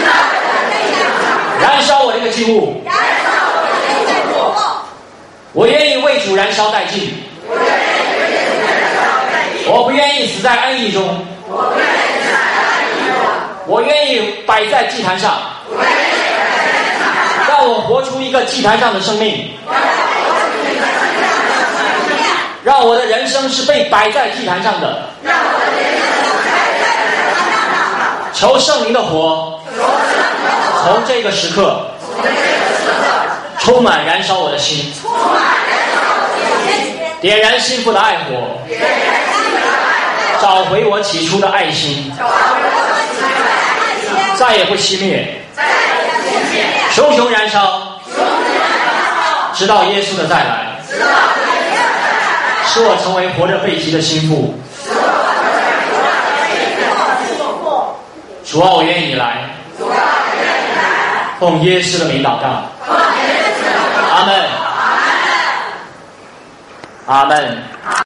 燃烧我这个祭物。我愿意为主燃烧殆尽，我不愿意死在安逸中，我愿意摆在祭坛上，让我活出一个祭坛上的生命，让我的人生是被摆在祭坛上的。求圣灵的火从这个时刻充满燃烧我的心，点燃心腹的爱火，找回我起初的爱心，再也不熄灭，熊熊燃烧，直到耶稣的再来，使我成为活着被提的心腹。主啊，我愿意来，奉耶稣的名祷告，阿们，阿们。